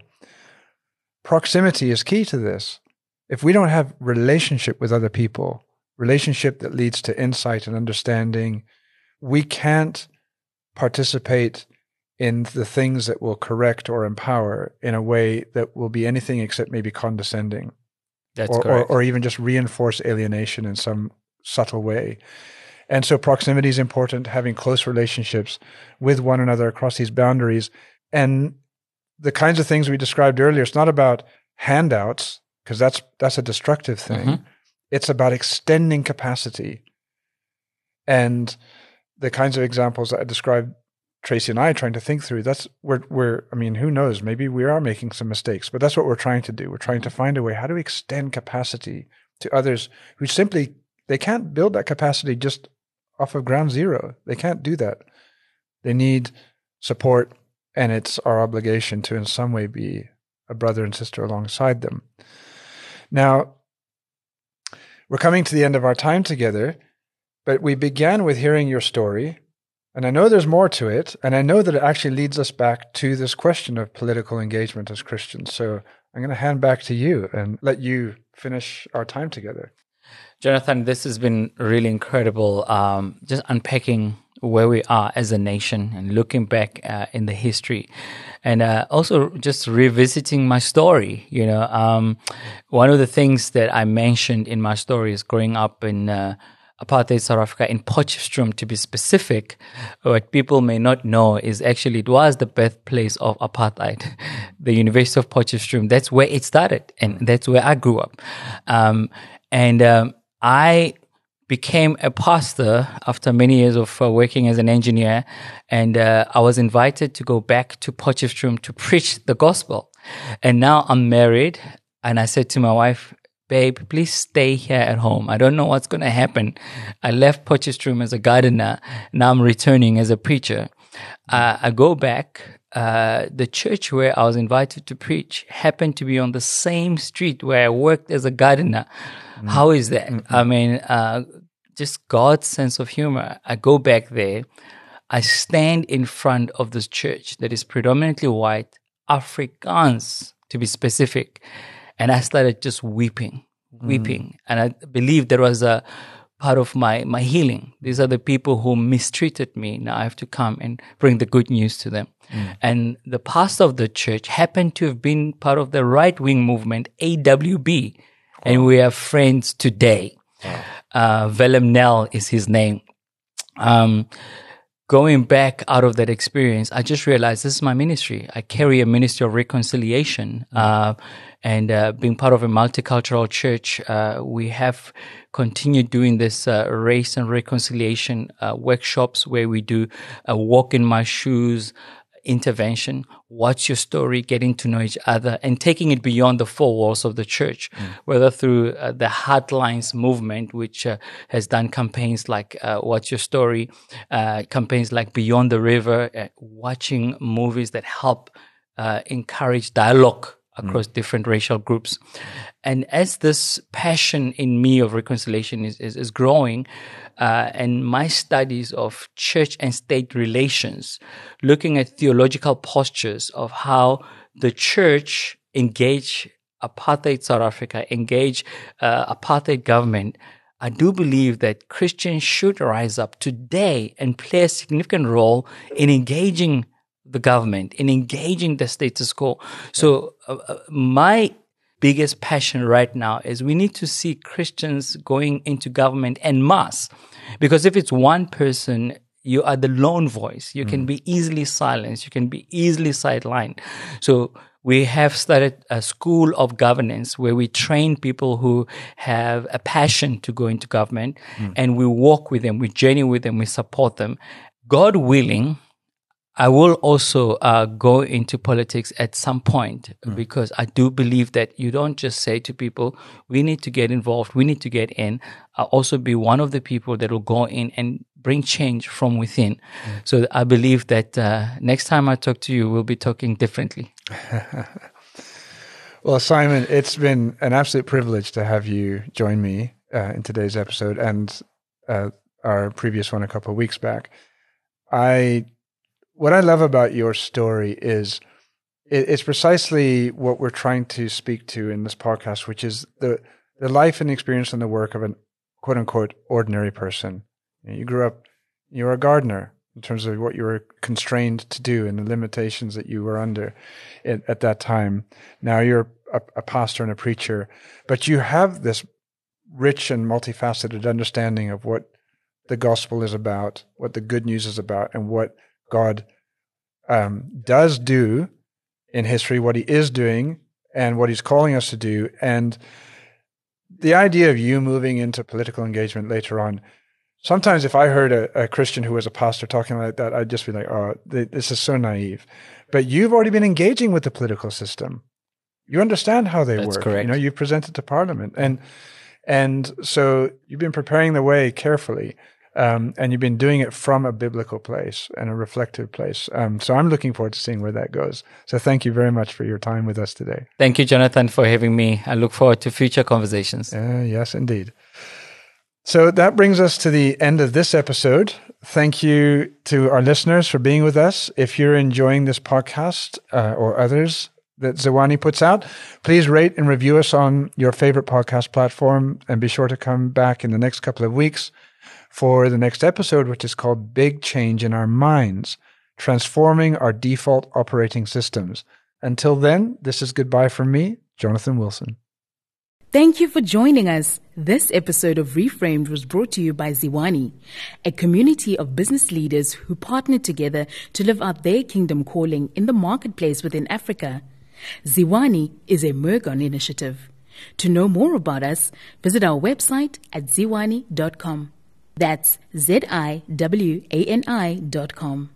proximity is key to this. If we don't have relationship with other people, relationship that leads to insight and understanding, we can't participate in the things that will correct or empower in a way that will be anything except maybe condescending. That's or, correct. Or, or even just reinforce alienation in some subtle way. And so proximity is important, having close relationships with one another across these boundaries. And the kinds of things we described earlier, it's not about handouts, because that's that's a destructive thing. Mm-hmm. It's about extending capacity. And the kinds of examples that I described, Tracy and I trying to think through, that's we're we're I mean, who knows, maybe we are making some mistakes, but that's what we're trying to do. We're trying to find a way, how do we extend capacity to others who simply, they can't build that capacity just off of ground zero. They can't do that. They need support, and it's our obligation to in some way be a brother and sister alongside them. Now, we're coming to the end of our time together, but we began with hearing your story. And I know there's more to it, and I know that it actually leads us back to this question of political engagement as Christians. So I'm going to hand back to you and let you finish our time together. Jonathan, this has been really incredible. Um, just unpacking where we are as a nation and looking back uh, in the history, and uh, also just revisiting my story. You know, um, one of the things that I mentioned in my story is growing up in uh, apartheid South Africa, in Potchefstroom to be specific. What people may not know is actually it was the birthplace of apartheid, the University of Potchefstroom. That's where it started, and that's where I grew up. Um, and um, I became a pastor after many years of uh, working as an engineer, and uh, I was invited to go back to Potchefstroom to preach the gospel. And now I'm married, and I said to my wife, babe, please stay here at home. I don't know what's going to happen. I left Potchefstroom as a gardener. Now I'm returning as a preacher. Uh, I go back. Uh, the church where I was invited to preach happened to be on the same street where I worked as a gardener. Mm. How is that? Mm-hmm. I mean, uh, just God's sense of humor. I go back there. I stand in front of this church that is predominantly white, Afrikaans to be specific. And I started just weeping, weeping. Mm. And I believe there was a part of my, my healing. These are the people who mistreated me. Now I have to come and bring the good news to them. Mm. And the pastor of the church happened to have been part of the right-wing movement, A W B. Wow. And we are friends today. Wow. Uh, Willem Nel is his name. Um, Going back out of that experience, I just realized this is my ministry. I carry a ministry of reconciliation. Uh, and uh, being part of a multicultural church, uh, we have continued doing this uh, race and reconciliation uh, workshops where we do a walk in my shoes intervention, what's your story, getting to know each other, and taking it beyond the four walls of the church, mm. whether through uh, the Heartlines movement, which uh, has done campaigns like uh, What's Your Story, uh, campaigns like Beyond the River, uh, watching movies that help uh, encourage dialogue across mm. different racial groups. And as this passion in me of reconciliation is, is, is growing, uh, and my studies of church and state relations, looking at theological postures of how the church engage apartheid South Africa, engage uh, apartheid government, I do believe that Christians should rise up today and play a significant role in engaging the government, in engaging the status quo. So uh, my biggest passion right now is we need to see Christians going into government en masse. Because if it's one person, you are the lone voice. You mm. can be easily silenced. You can be easily sidelined. So we have started a school of governance where we train people who have a passion to go into government, mm. and we walk with them, we journey with them, we support them. God willing, I will also uh, go into politics at some point, mm. because I do believe that you don't just say to people, we need to get involved, we need to get in. I'll also be one of the people that will go in and bring change from within. Mm. So I believe that uh, next time I talk to you, we'll be talking differently. Well, Simon, it's been an absolute privilege to have you join me uh, in today's episode and uh, our previous one a couple of weeks back. I... What I love about your story is it, it's precisely what we're trying to speak to in this podcast, which is the, the life and experience and the work of an quote-unquote ordinary person. You know, you grew up, you were a gardener in terms of what you were constrained to do and the limitations that you were under at, at that time. Now you're a, a pastor and a preacher, but you have this rich and multifaceted understanding of what the gospel is about, what the good news is about, and what God um, does do in history, what he is doing and what he's calling us to do. And the idea of you moving into political engagement later on, sometimes if I heard a, a Christian who was a pastor talking like that, I'd just be like, oh, th- this is so naive. But you've already been engaging with the political system. You understand how they That's work. Correct. You know, you've presented to Parliament. And, and so you've been preparing the way carefully. Um, and you've been doing it from a biblical place and a reflective place. Um, so I'm looking forward to seeing where that goes. So thank you very much for your time with us today. Thank you, Jonathan, for having me. I look forward to future conversations. Uh, yes, indeed. So that brings us to the end of this episode. Thank you to our listeners for being with us. If you're enjoying this podcast uh, or others, that Ziwani puts out. Please rate and review us on your favorite podcast platform, and be sure to come back in the next couple of weeks for the next episode, which is called Big Change in Our Minds, Transforming Our Default Operating Systems. Until then, this is goodbye from me, Jonathan Wilson. Thank you for joining us. This episode of Reframed was brought to you by Ziwani, a community of business leaders who partner together to live out their kingdom calling in the marketplace within Africa. Ziwani is a Mergon initiative. To know more about us, visit our website at ziwani dot com. That's Z I W A N I dot com.